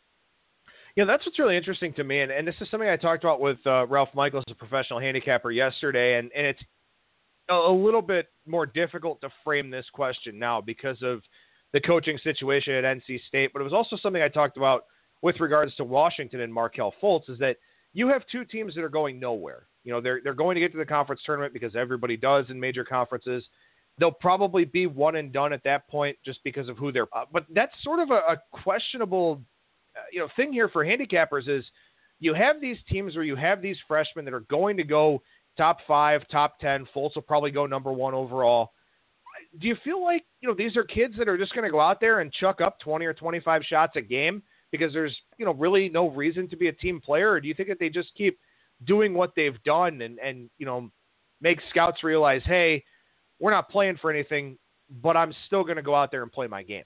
That's what's really interesting to me, and this is something I talked about with Ralph Michaels, a professional handicapper, yesterday, and it's a little bit more difficult to frame this question now because of the coaching situation at NC State, but it was also something I talked about with regards to Washington and Markelle Fultz, is that you have 2 teams that are going nowhere. They're going to get to the conference tournament because everybody does in major conferences. They'll probably be one and done at that point just because of who they're but that's sort of a questionable thing here for handicappers is you have these teams where you have these freshmen that are going to go top 5, top 10. Fultz will probably go number 1 overall. Do you feel like, these are kids that are just going to go out there and chuck up 20 or 25 shots a game because there's, really no reason to be a team player? Or do you think that they just keep doing what they've done and make scouts realize, hey, we're not playing for anything, but I'm still going to go out there and play my game?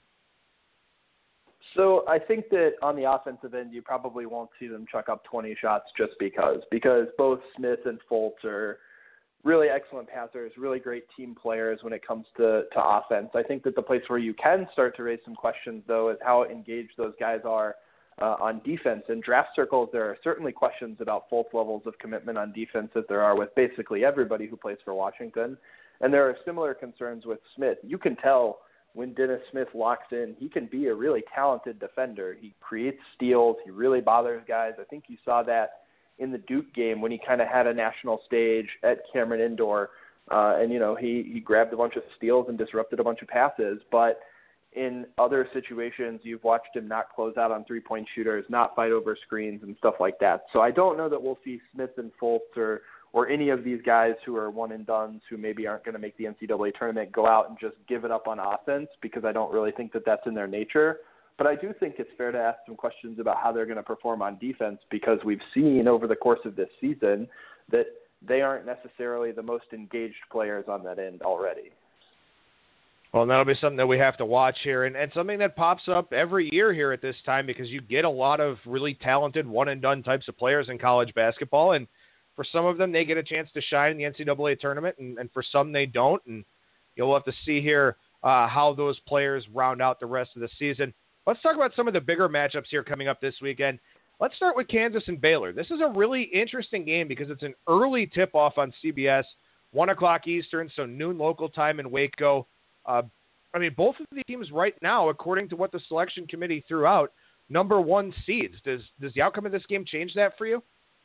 So I think that on the offensive end, you probably won't see them chuck up 20 shots just because both Smith and Fultz are really excellent passers, really great team players when it comes to offense. I think that the place where you can start to raise some questions, though, is how engaged those guys are on defense. In draft circles, there are certainly questions about Fultz levels of commitment on defense as there are with basically everybody who plays for Washington. And there are similar concerns with Smith. You can tell when Dennis Smith locks in, he can be a really talented defender. He creates steals. He really bothers guys. I think you saw that in the Duke game when he kind of had a national stage at Cameron Indoor. And he grabbed a bunch of steals and disrupted a bunch of passes. But in other situations, you've watched him not close out on three-point shooters, not fight over screens and stuff like that. So I don't know that we'll see Smith and Fultz or any of these guys who are one-and-dones who maybe aren't going to make the NCAA tournament go out and just give it up on offense, because I don't really think that that's in their nature. But I do think it's fair to ask some questions about how they're going to perform on defense, because we've seen over the course of this season that they aren't necessarily the most engaged players on that end already. Well, and that'll be something that we have to watch here, and something that pops up every year here at this time, because you get a lot of really talented one-and-done types of players in college basketball, and for some of them, they get a chance to shine in the NCAA tournament, and for some they don't, and you'll have to see here how those players round out the rest of the season. Let's talk about some of the bigger matchups here coming up this weekend. Let's start with Kansas and Baylor. This is a really interesting game because it's an early tip-off on CBS, 1 o'clock Eastern, so noon local time in Waco. Both of the teams right now, according to what the selection committee threw out, number 1 seeds. Does the outcome of this game change that for you?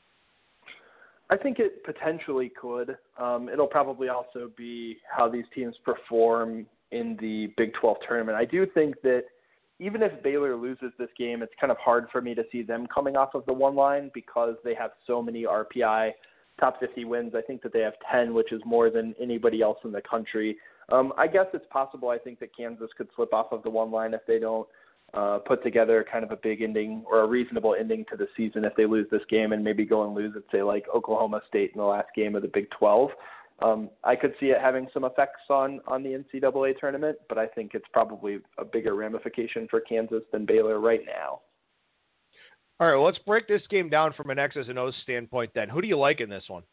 I think it potentially could. It'll probably also be how these teams perform in the Big 12 tournament. I do think that even if Baylor loses this game, it's kind of hard for me to see them coming off of the 1 line because they have so many RPI top 50 wins. I think that they have 10, which is more than anybody else in the country. I guess it's possible. I think that Kansas could slip off of the 1 line if they don't put together kind of a big ending or a reasonable ending to the season if they lose this game and maybe go and lose it, say, like Oklahoma State in the last game of the Big 12. I could see it having some effects on the NCAA tournament, but I think it's probably a bigger ramification for Kansas than Baylor right now. All right, well, let's break this game down from an X's and O's standpoint then. Who do you like in this one?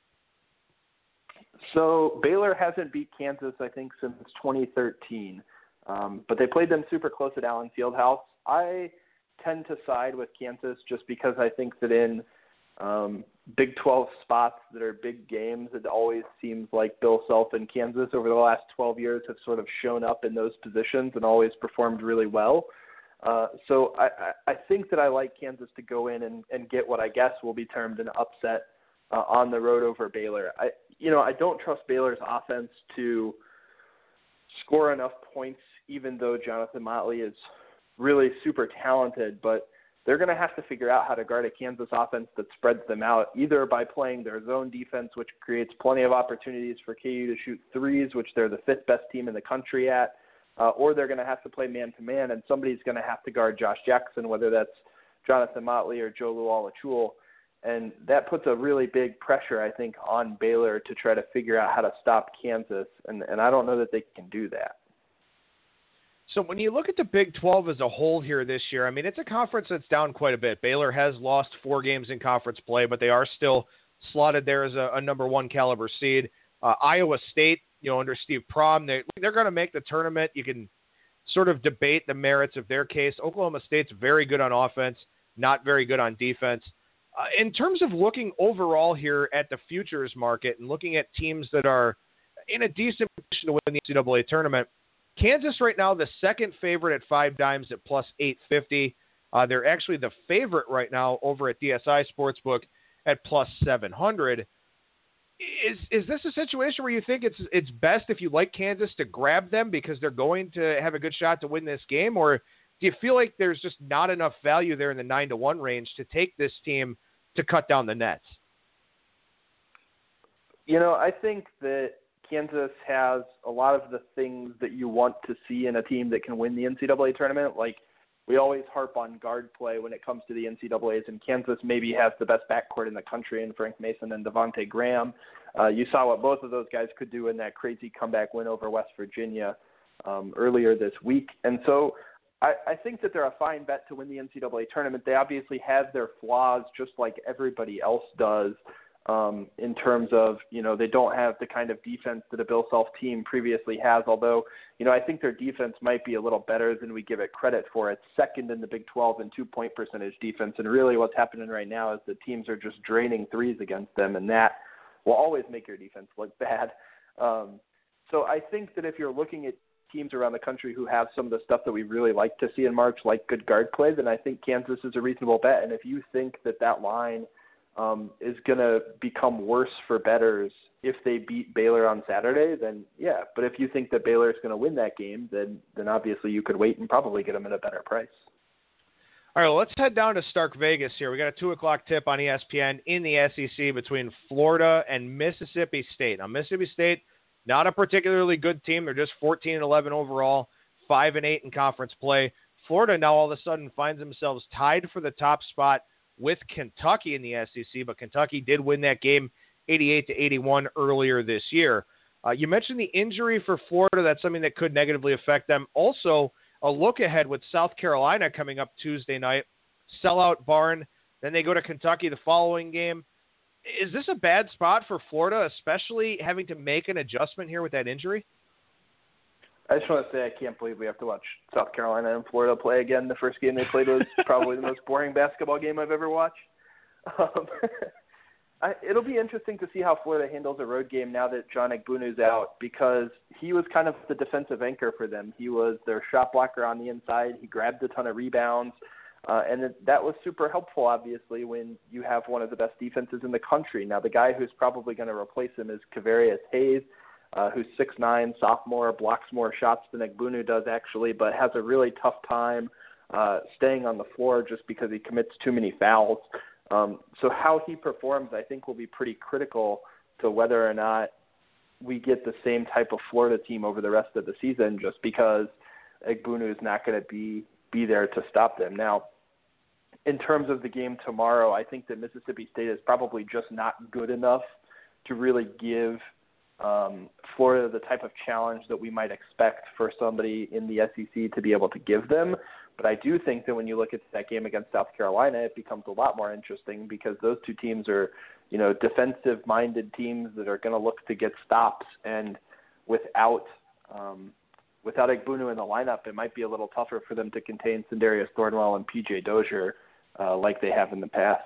So Baylor hasn't beat Kansas, I think, since 2013, but they played them super close at Allen Fieldhouse. I tend to side with Kansas just because I think that in Big 12 spots that are big games, it always seems like Bill Self and Kansas over the last 12 years have sort of shown up in those positions and always performed really well. So I think that I like Kansas to go in and get what I guess will be termed an upset on the road over Baylor. I don't trust Baylor's offense to score enough points, even though Jonathan Motley is really super talented, but they're going to have to figure out how to guard a Kansas offense that spreads them out, either by playing their zone defense, which creates plenty of opportunities for KU to shoot threes, which they're the 5th best team in the country at, or they're going to have to play man-to-man, and somebody's going to have to guard Josh Jackson, whether that's Jonathan Motley or Joe Lual-Acuil. And that puts a really big pressure, I think, on Baylor to try to figure out how to stop Kansas, and I don't know that they can do that. So when you look at the Big 12 as a whole here this year, it's a conference that's down quite a bit. Baylor has lost 4 games in conference play, but they are still slotted there as a number 1 caliber seed. Iowa State, under Steve Prohm, they're going to make the tournament. You can sort of debate the merits of their case. Oklahoma State's very good on offense, not very good on defense. In terms of looking overall here at the futures market and looking at teams that are in a decent position to win the NCAA tournament, Kansas right now, the second favorite at 5 dimes at plus 850. They're actually the favorite right now over at DSI Sportsbook at plus 700. Is this a situation where you think it's best if you like Kansas to grab them because they're going to have a good shot to win this game, or do you feel like there's just not enough value there in the 9-1 range to take this team to cut down the nets? I think that Kansas has a lot of the things that you want to see in a team that can win the NCAA tournament. Like, we always harp on guard play when it comes to the NCAAs, and Kansas maybe has the best backcourt in the country in Frank Mason and Devontae Graham. You saw what both of those guys could do in that crazy comeback win over West Virginia earlier this week. And so I think that they're a fine bet to win the NCAA tournament. They obviously have their flaws just like everybody else does. In terms of, they don't have the kind of defense that a Bill Self team previously has, although, I think their defense might be a little better than we give it credit for. It's second in the Big 12 in 2-point percentage defense, and really what's happening right now is the teams are just draining threes against them, and that will always make your defense look bad. So I think that if you're looking at teams around the country who have some of the stuff that we really like to see in March, like good guard play, then I think Kansas is a reasonable bet, and if you think that line is going to become worse for bettors if they beat Baylor on Saturday, then yeah. But if you think that Baylor is going to win that game, then obviously you could wait and probably get them at a better price. All right, well, let's head down to Stark Vegas here. We got a 2 o'clock tip on ESPN in the SEC between Florida and Mississippi State. Now, Mississippi State, not a particularly good team. They're just 14-11 overall, 5-8 in conference play. Florida now all of a sudden finds themselves tied for the top spot with Kentucky in the SEC, but Kentucky did win that game 88-81 earlier this year. You mentioned the injury for Florida. That's something that could negatively affect them. Also, a look ahead with South Carolina coming up Tuesday night, sellout barn. Then they go to Kentucky the following game. Is this a bad spot for Florida, especially having to make an adjustment here with that injury? I just want to say I can't believe we have to watch South Carolina and Florida play again. The first game they played was probably the most boring basketball game I've ever watched. It'll be interesting to see how Florida handles a road game now that John Egbunu's out, because he was kind of the defensive anchor for them. He was their shot blocker on the inside. He grabbed a ton of rebounds, and that was super helpful, obviously, when you have one of the best defenses in the country. Now, the guy who's probably going to replace him is Kavarius Hayes, who's 6'9", sophomore, blocks more shots than Egbunu does actually, but has a really tough time staying on the floor just because he commits too many fouls. So how he performs, I think, will be pretty critical to whether or not we get the same type of Florida team over the rest of the season, just because Egbunu is not going to be there to stop them. Now, in terms of the game tomorrow, I think that Mississippi State is probably just not good enough to really give Florida the type of challenge that we might expect for somebody in the SEC to be able to give them. But I do think that when you look at that game against South Carolina, it becomes a lot more interesting, because those two teams are, defensive-minded teams that are going to look to get stops. And without Egbunu in the lineup, it might be a little tougher for them to contain Sindarius Thornwell and PJ Dozier like they have in the past.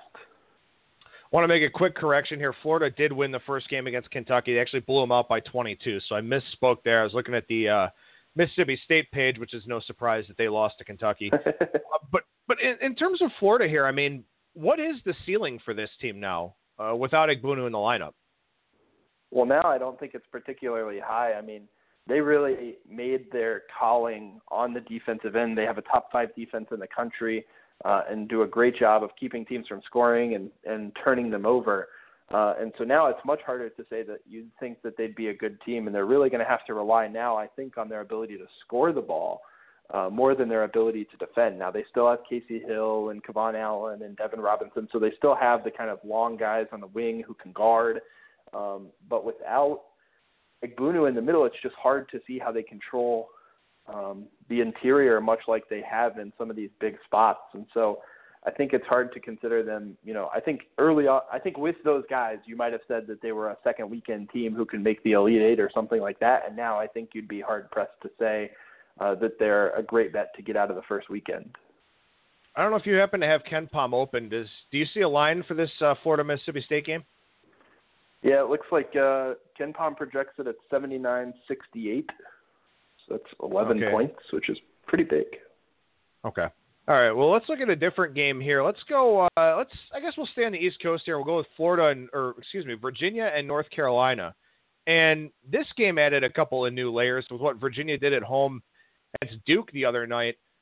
I want to make a quick correction here. Florida did win the first game against Kentucky. They actually blew them out by 22, so I misspoke there. I was looking at the Mississippi State page, which is no surprise that they lost to Kentucky. But in terms of Florida here, I mean, what is the ceiling for this team now without Egbunu in the lineup? Well, now I don't think it's particularly high. I mean, they really made their calling on the defensive end. They have a top 5 defense in the country. And do a great job of keeping teams from scoring and turning them over. And so now it's much harder to say that you'd think that they'd be a good team, and they're really going to have to rely now, I think, on their ability to score the ball more than their ability to defend. Now, they still have Casey Hill and Kevon Allen and Devin Robinson, so they still have the kind of long guys on the wing who can guard. But without Egbunu in the middle, it's just hard to see how they control the interior, much like they have in some of these big spots. And so I think it's hard to consider them, I think early on, I think with those guys, you might have said that they were a second weekend team who can make the Elite Eight or something like that. And now I think you'd be hard pressed to say that they're a great bet to get out of the first weekend. I don't know if you happen to have KenPom open. Do you see a line for this Florida-Mississippi State game? Yeah, it looks like KenPom projects it at 79-68. So that's 11 points, which is pretty big. Okay. All right. Well, let's look at a different game here. Let's go. I guess we'll stay on the East Coast here. We'll go with Virginia and North Carolina. And this game added a couple of new layers with what Virginia did at home against Duke the other night.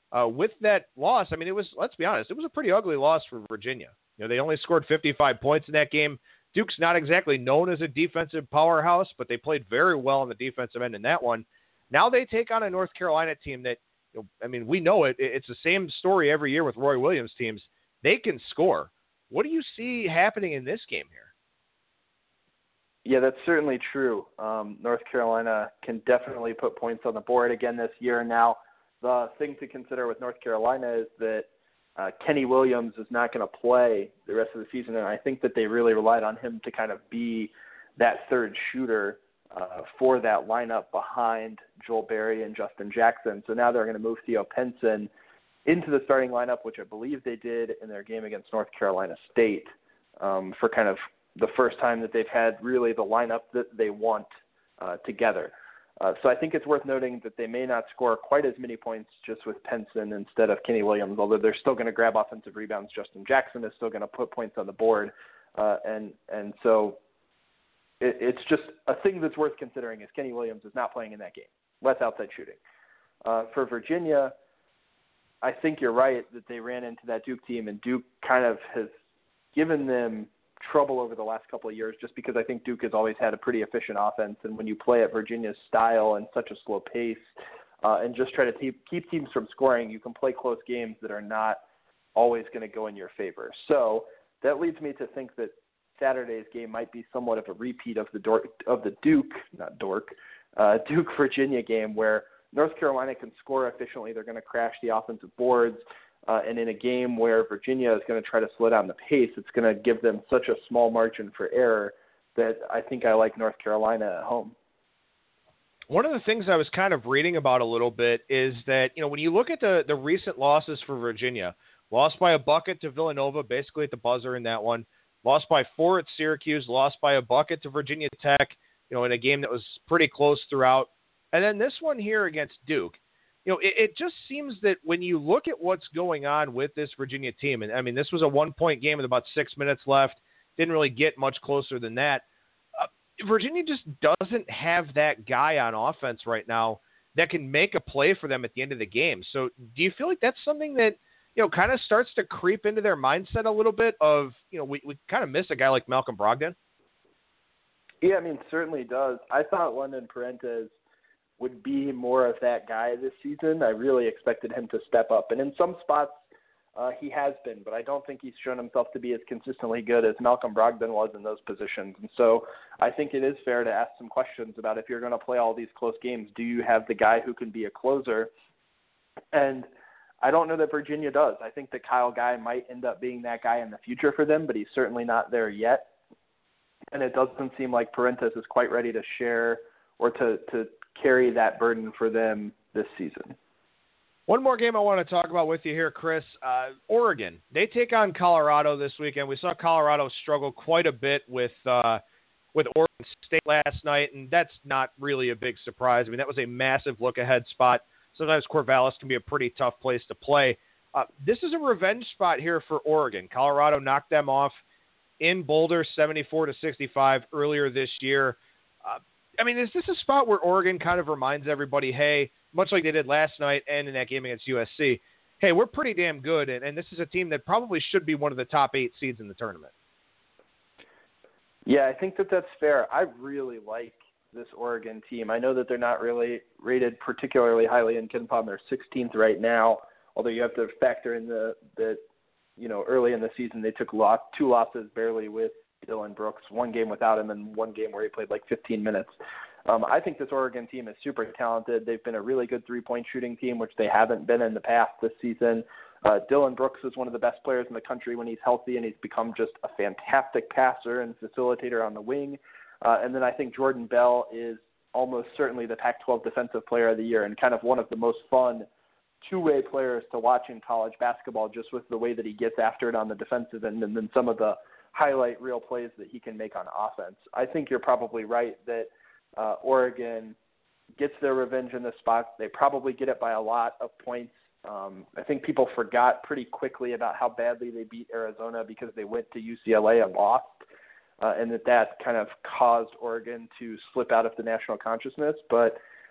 With that loss, I mean, let's be honest, it was a pretty ugly loss for Virginia. They only scored 55 points in that game. Duke's not exactly known as a defensive powerhouse, but they played very well on the defensive end in that one. Now they take on a North Carolina team that, we know it. It's the same story every year with Roy Williams teams. They can score. What do you see happening in this game here? Yeah, that's certainly true. North Carolina can definitely put points on the board again this year. Now, the thing to consider with North Carolina is that Kenny Williams is not going to play the rest of the season, and I think that they really relied on him to kind of be that third shooter for that lineup behind Joel Berry and Justin Jackson. So now they're going to move Theo Pinson into the starting lineup, which I believe they did in their game against North Carolina State for kind of the first time that they've had really the lineup that they want together. So I think it's worth noting that they may not score quite as many points just with Pinson instead of Kenny Williams, although they're still going to grab offensive rebounds. Justin Jackson is still going to put points on the board. And so it's just a thing that's worth considering is Kenny Williams is not playing in that game. Less outside shooting. For Virginia, I think you're right that they ran into that Duke team, and Duke kind of has given them trouble over the last couple of years just because I think Duke has always had a pretty efficient offense, and when you play at Virginia's style and such a slow pace and just try to keep teams from scoring, you can play close games that are not always going to go in your favor. So that leads me to think that Saturday's game might be somewhat of a repeat of the Duke Virginia game, where North Carolina can score efficiently. They're going to crash the offensive boards. And in a game where Virginia is going to try to slow down the pace, it's going to give them such a small margin for error that I think I like North Carolina at home. One of the things I was kind of reading about a little bit is that, when you look at the recent losses for Virginia, lost by a bucket to Villanova, basically at the buzzer in that one, lost by 4 at Syracuse, lost by a bucket to Virginia Tech, in a game that was pretty close throughout. And then this one here against Duke. It just seems that when you look at what's going on with this Virginia team, and this was a 1-point game with about 6 minutes left, didn't really get much closer than that. Virginia just doesn't have that guy on offense right now that can make a play for them at the end of the game. So do you feel like that's something that, kind of starts to creep into their mindset a little bit of, we kind of miss a guy like Malcolm Brogdon? Yeah, certainly does. I thought London Parentes would be more of that guy this season. I really expected him to step up. And in some spots, he has been, but I don't think he's shown himself to be as consistently good as Malcolm Brogdon was in those positions. And so I think it is fair to ask some questions about if you're going to play all these close games, do you have the guy who can be a closer? And I don't know that Virginia does. I think that Kyle Guy might end up being that guy in the future for them, but he's certainly not there yet. And it doesn't seem like Parentes is quite ready to share or to carry that burden for them this season. One more game I want to talk about with you here, Chris. Oregon. They take on Colorado this weekend. We saw Colorado struggle quite a bit with Oregon State last night, and that's not really a big surprise. That was a massive look-ahead spot. Sometimes Corvallis can be a pretty tough place to play. This is a revenge spot here for Oregon. Colorado knocked them off in Boulder 74-65 earlier this year. Is this a spot where Oregon kind of reminds everybody, hey, much like they did last night and in that game against USC, hey, we're pretty damn good, and this is a team that probably should be one of the top 8 seeds in the tournament? Yeah, I think that that's fair. I really like this Oregon team. I know that they're not really rated particularly highly in KenPom. They're 16th right now, although you have to factor in that early in the season they took 2 losses barely with Dylan Brooks, 1 game without him and 1 game where he played like 15 minutes. I think this Oregon team is super talented. They've been a really good 3-point shooting team, which they haven't been in the past this season. Dylan Brooks is one of the best players in the country when he's healthy, and he's become just a fantastic passer and facilitator on the wing. And then I think Jordan Bell is almost certainly the Pac-12 Defensive Player of the Year and kind of one of the most fun two-way players to watch in college basketball, just with the way that he gets after it on the defensive end and then some of the highlight reel plays that he can make on offense. I think you're probably right that Oregon gets their revenge in this spot. They probably get it by a lot of points. I think people forgot pretty quickly about how badly they beat Arizona because they went to UCLA and lost, and that kind of caused Oregon to slip out of the national consciousness. But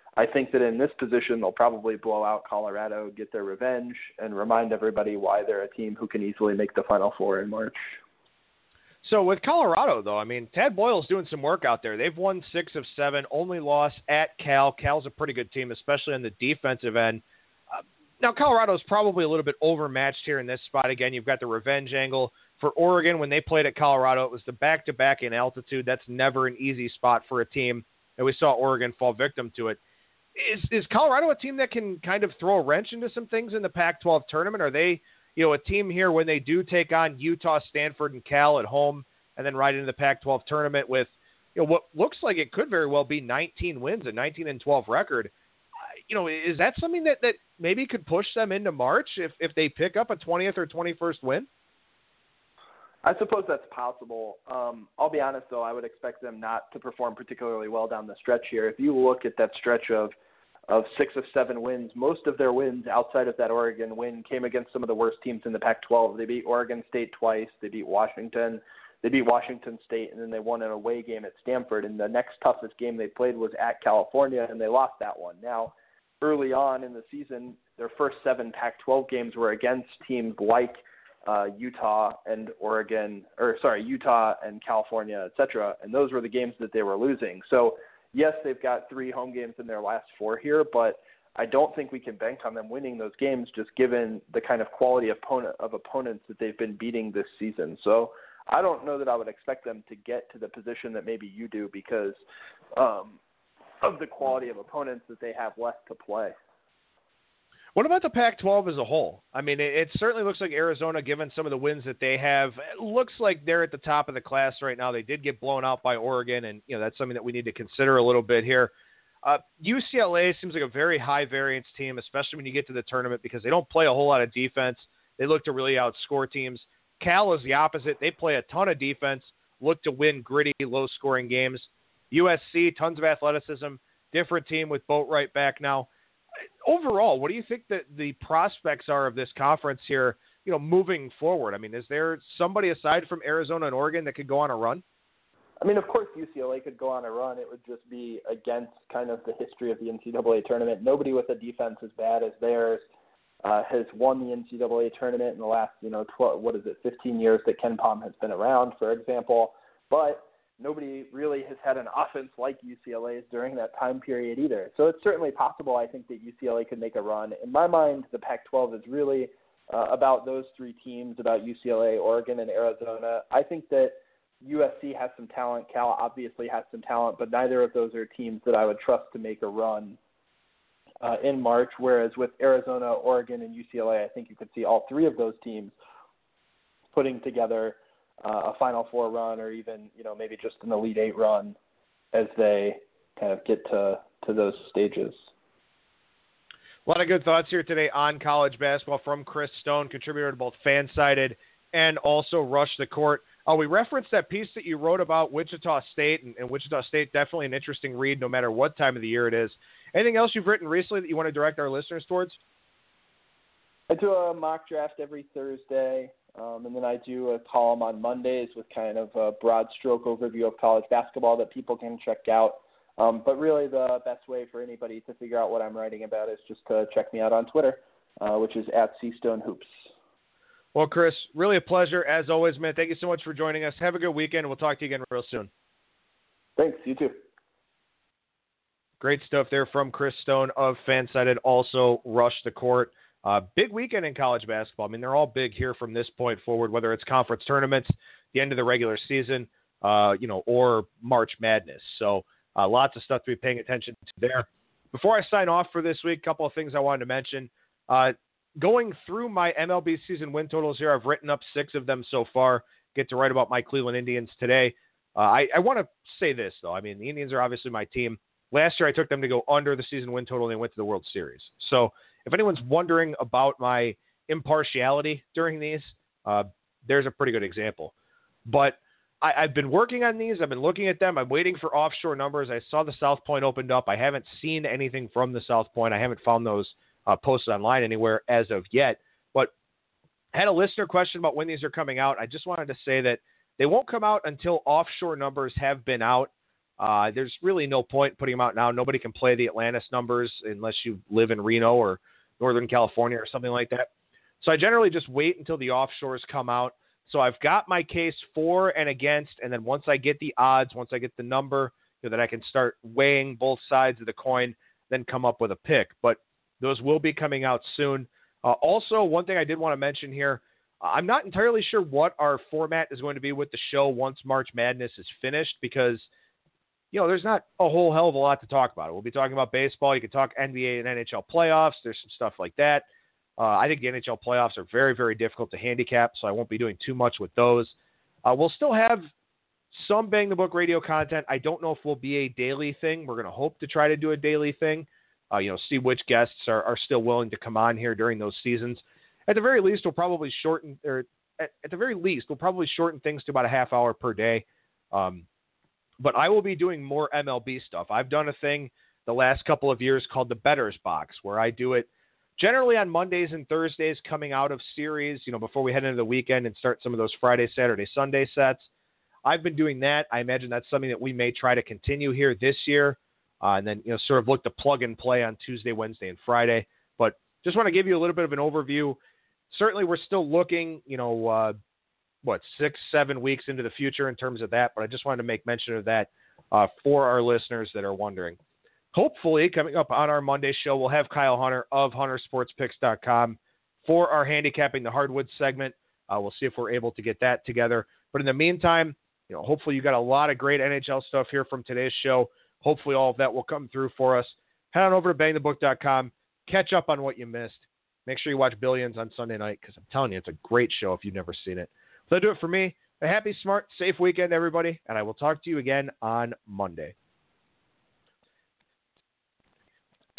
I think that in this position, they'll probably blow out Colorado, get their revenge, and remind everybody why they're a team who can easily make the Final Four in March. So with Colorado, though, I mean, Tad Boyle's doing some work out there. They've won 6 of 7, only loss at Cal. Cal's a pretty good team, especially on the defensive end. Now, Colorado's probably a little bit overmatched here in this spot. Again, you've got the revenge angle. For Oregon, when they played at Colorado, it was the back-to-back in altitude. That's never an easy spot for a team, and we saw Oregon fall victim to it. Is Colorado a team that can kind of throw a wrench into some things in the Pac-12 tournament? Are they, a team here when they do take on Utah, Stanford, and Cal at home and then right into the Pac-12 tournament with, what looks like it could very well be 19 wins, a 19-12 record? Is that something that maybe could push them into March if they pick up a 20th or 21st win? I suppose that's possible. I'll be honest, though, I would expect them not to perform particularly well down the stretch here. If you look at that stretch of 6 of 7 wins, most of their wins outside of that Oregon win came against some of the worst teams in the Pac-12. They beat Oregon State twice. They beat Washington. They beat Washington State, and then they won an away game at Stanford. And the next toughest game they played was at California, and they lost that one. Now, early on in the season, their first 7 Pac-12 games were against teams like Utah and California, et cetera, and those were the games that they were losing. So, yes, they've got 3 home games in their last 4 here, but I don't think we can bank on them winning those games just given the kind of quality of opponents that they've been beating this season. So I don't know that I would expect them to get to the position that maybe you do because of the quality of opponents that they have left to play. What about the Pac-12 as a whole? I mean, it certainly looks like Arizona, given some of the wins that they have, it looks like they're at the top of the class right now. They did get blown out by Oregon, and that's something that we need to consider a little bit here. UCLA seems like a very high variance team, especially when you get to the tournament because they don't play a whole lot of defense. They look to really outscore teams. Cal is the opposite. They play a ton of defense, look to win gritty, low-scoring games. USC, tons of athleticism, different team with Boatwright back now. Overall, what do you think that the prospects are of this conference here, moving forward? I mean, is there somebody aside from Arizona and Oregon that could go on a run? I mean, of course, UCLA could go on a run. It would just be against kind of the history of the NCAA tournament. Nobody with a defense as bad as theirs has won the NCAA tournament in the last, 15 years that Ken Pom has been around, for example. But nobody really has had an offense like UCLA's during that time period either. So it's certainly possible, I think, that UCLA could make a run. In my mind, the Pac-12 is really about those 3 teams, about UCLA, Oregon, and Arizona. I think that USC has some talent. Cal obviously has some talent, but neither of those are teams that I would trust to make a run in March, whereas with Arizona, Oregon, and UCLA, I think you could see all 3 of those teams putting together a Final Four run or even, maybe just an Elite 8 run as they kind of get to those stages. A lot of good thoughts here today on college basketball from Chris Stone, contributor to both Fansided and also Rush the Court. We referenced that piece that you wrote about Wichita State, and Wichita State, definitely an interesting read no matter what time of the year it is. Anything else you've written recently that you want to direct our listeners towards? I do a mock draft every Thursday. And then I do a column on Mondays with kind of a broad stroke overview of college basketball that people can check out. But really the best way for anybody to figure out what I'm writing about is just to check me out on Twitter, which is @CStoneHoops. Well, Chris, really a pleasure as always, man. Thank you so much for joining us. Have a good weekend. We'll talk to you again real soon. Thanks. You too. Great stuff there from Chris Stone of Fansided, also Rush the Court. Big weekend in college basketball. I mean, they're all big here from this point forward, whether it's conference tournaments, the end of the regular season, or March Madness. So lots of stuff to be paying attention to there. Before I sign off for this week, a couple of things I wanted to mention. Going through my MLB season win totals here, I've written up 6 of them so far. Get to write about my Cleveland Indians today. I want to say this, though. I mean, the Indians are obviously my team. Last year, I took them to go under the season win total, and they went to the World Series. So if anyone's wondering about my impartiality during these, there's a pretty good example. But I've been working on these. I've been looking at them. I'm waiting for offshore numbers. I saw the South Point opened up. I haven't seen anything from the South Point. I haven't found those posted online anywhere as of yet. But I had a listener question about when these are coming out. I just wanted to say that they won't come out until offshore numbers have been out. There's really no point putting them out now. Nobody can play the Atlantis numbers unless you live in Reno or Northern California or something like that. So I generally just wait until the offshores come out. So I've got my case for and against, and then once I get the odds, once I get the number, that I can start weighing both sides of the coin, then come up with a pick. But those will be coming out soon. Also, one thing I did want to mention here, I'm not entirely sure what our format is going to be with the show once March Madness is finished because, there's not a whole hell of a lot to talk about. We'll be talking about baseball. You can talk NBA and NHL playoffs. There's some stuff like that. I think the NHL playoffs are very, very difficult to handicap, so I won't be doing too much with those. We'll still have some Bang the Book radio content. I don't know if we'll be a daily thing. We're going to hope to try to do a daily thing. See which guests are still willing to come on here during those seasons. At the very least, we'll probably shorten things to about a half hour per day. But I will be doing more MLB stuff. I've done a thing the last couple of years called the Bettor's Box, where I do it generally on Mondays and Thursdays coming out of series, before we head into the weekend and start some of those Friday, Saturday, Sunday sets. I've been doing that. I imagine that's something that we may try to continue here this year. And then, sort of look to plug and play on Tuesday, Wednesday, and Friday. But just want to give you a little bit of an overview. Certainly we're still looking, 6-7 weeks into the future in terms of that. But I just wanted to make mention of that for our listeners that are wondering. Hopefully, coming up on our Monday show, we'll have Kyle Hunter of HunterSportsPicks.com for our Handicapping the Hardwood segment. We'll see if we're able to get that together. But in the meantime, hopefully you got a lot of great NHL stuff here from today's show. Hopefully all of that will come through for us. Head on over to BangTheBook.com. Catch up on what you missed. Make sure you watch Billions on Sunday night because I'm telling you, it's a great show if you've never seen it. So that'll do it for me. A happy, smart, safe weekend, everybody, and I will talk to you again on Monday.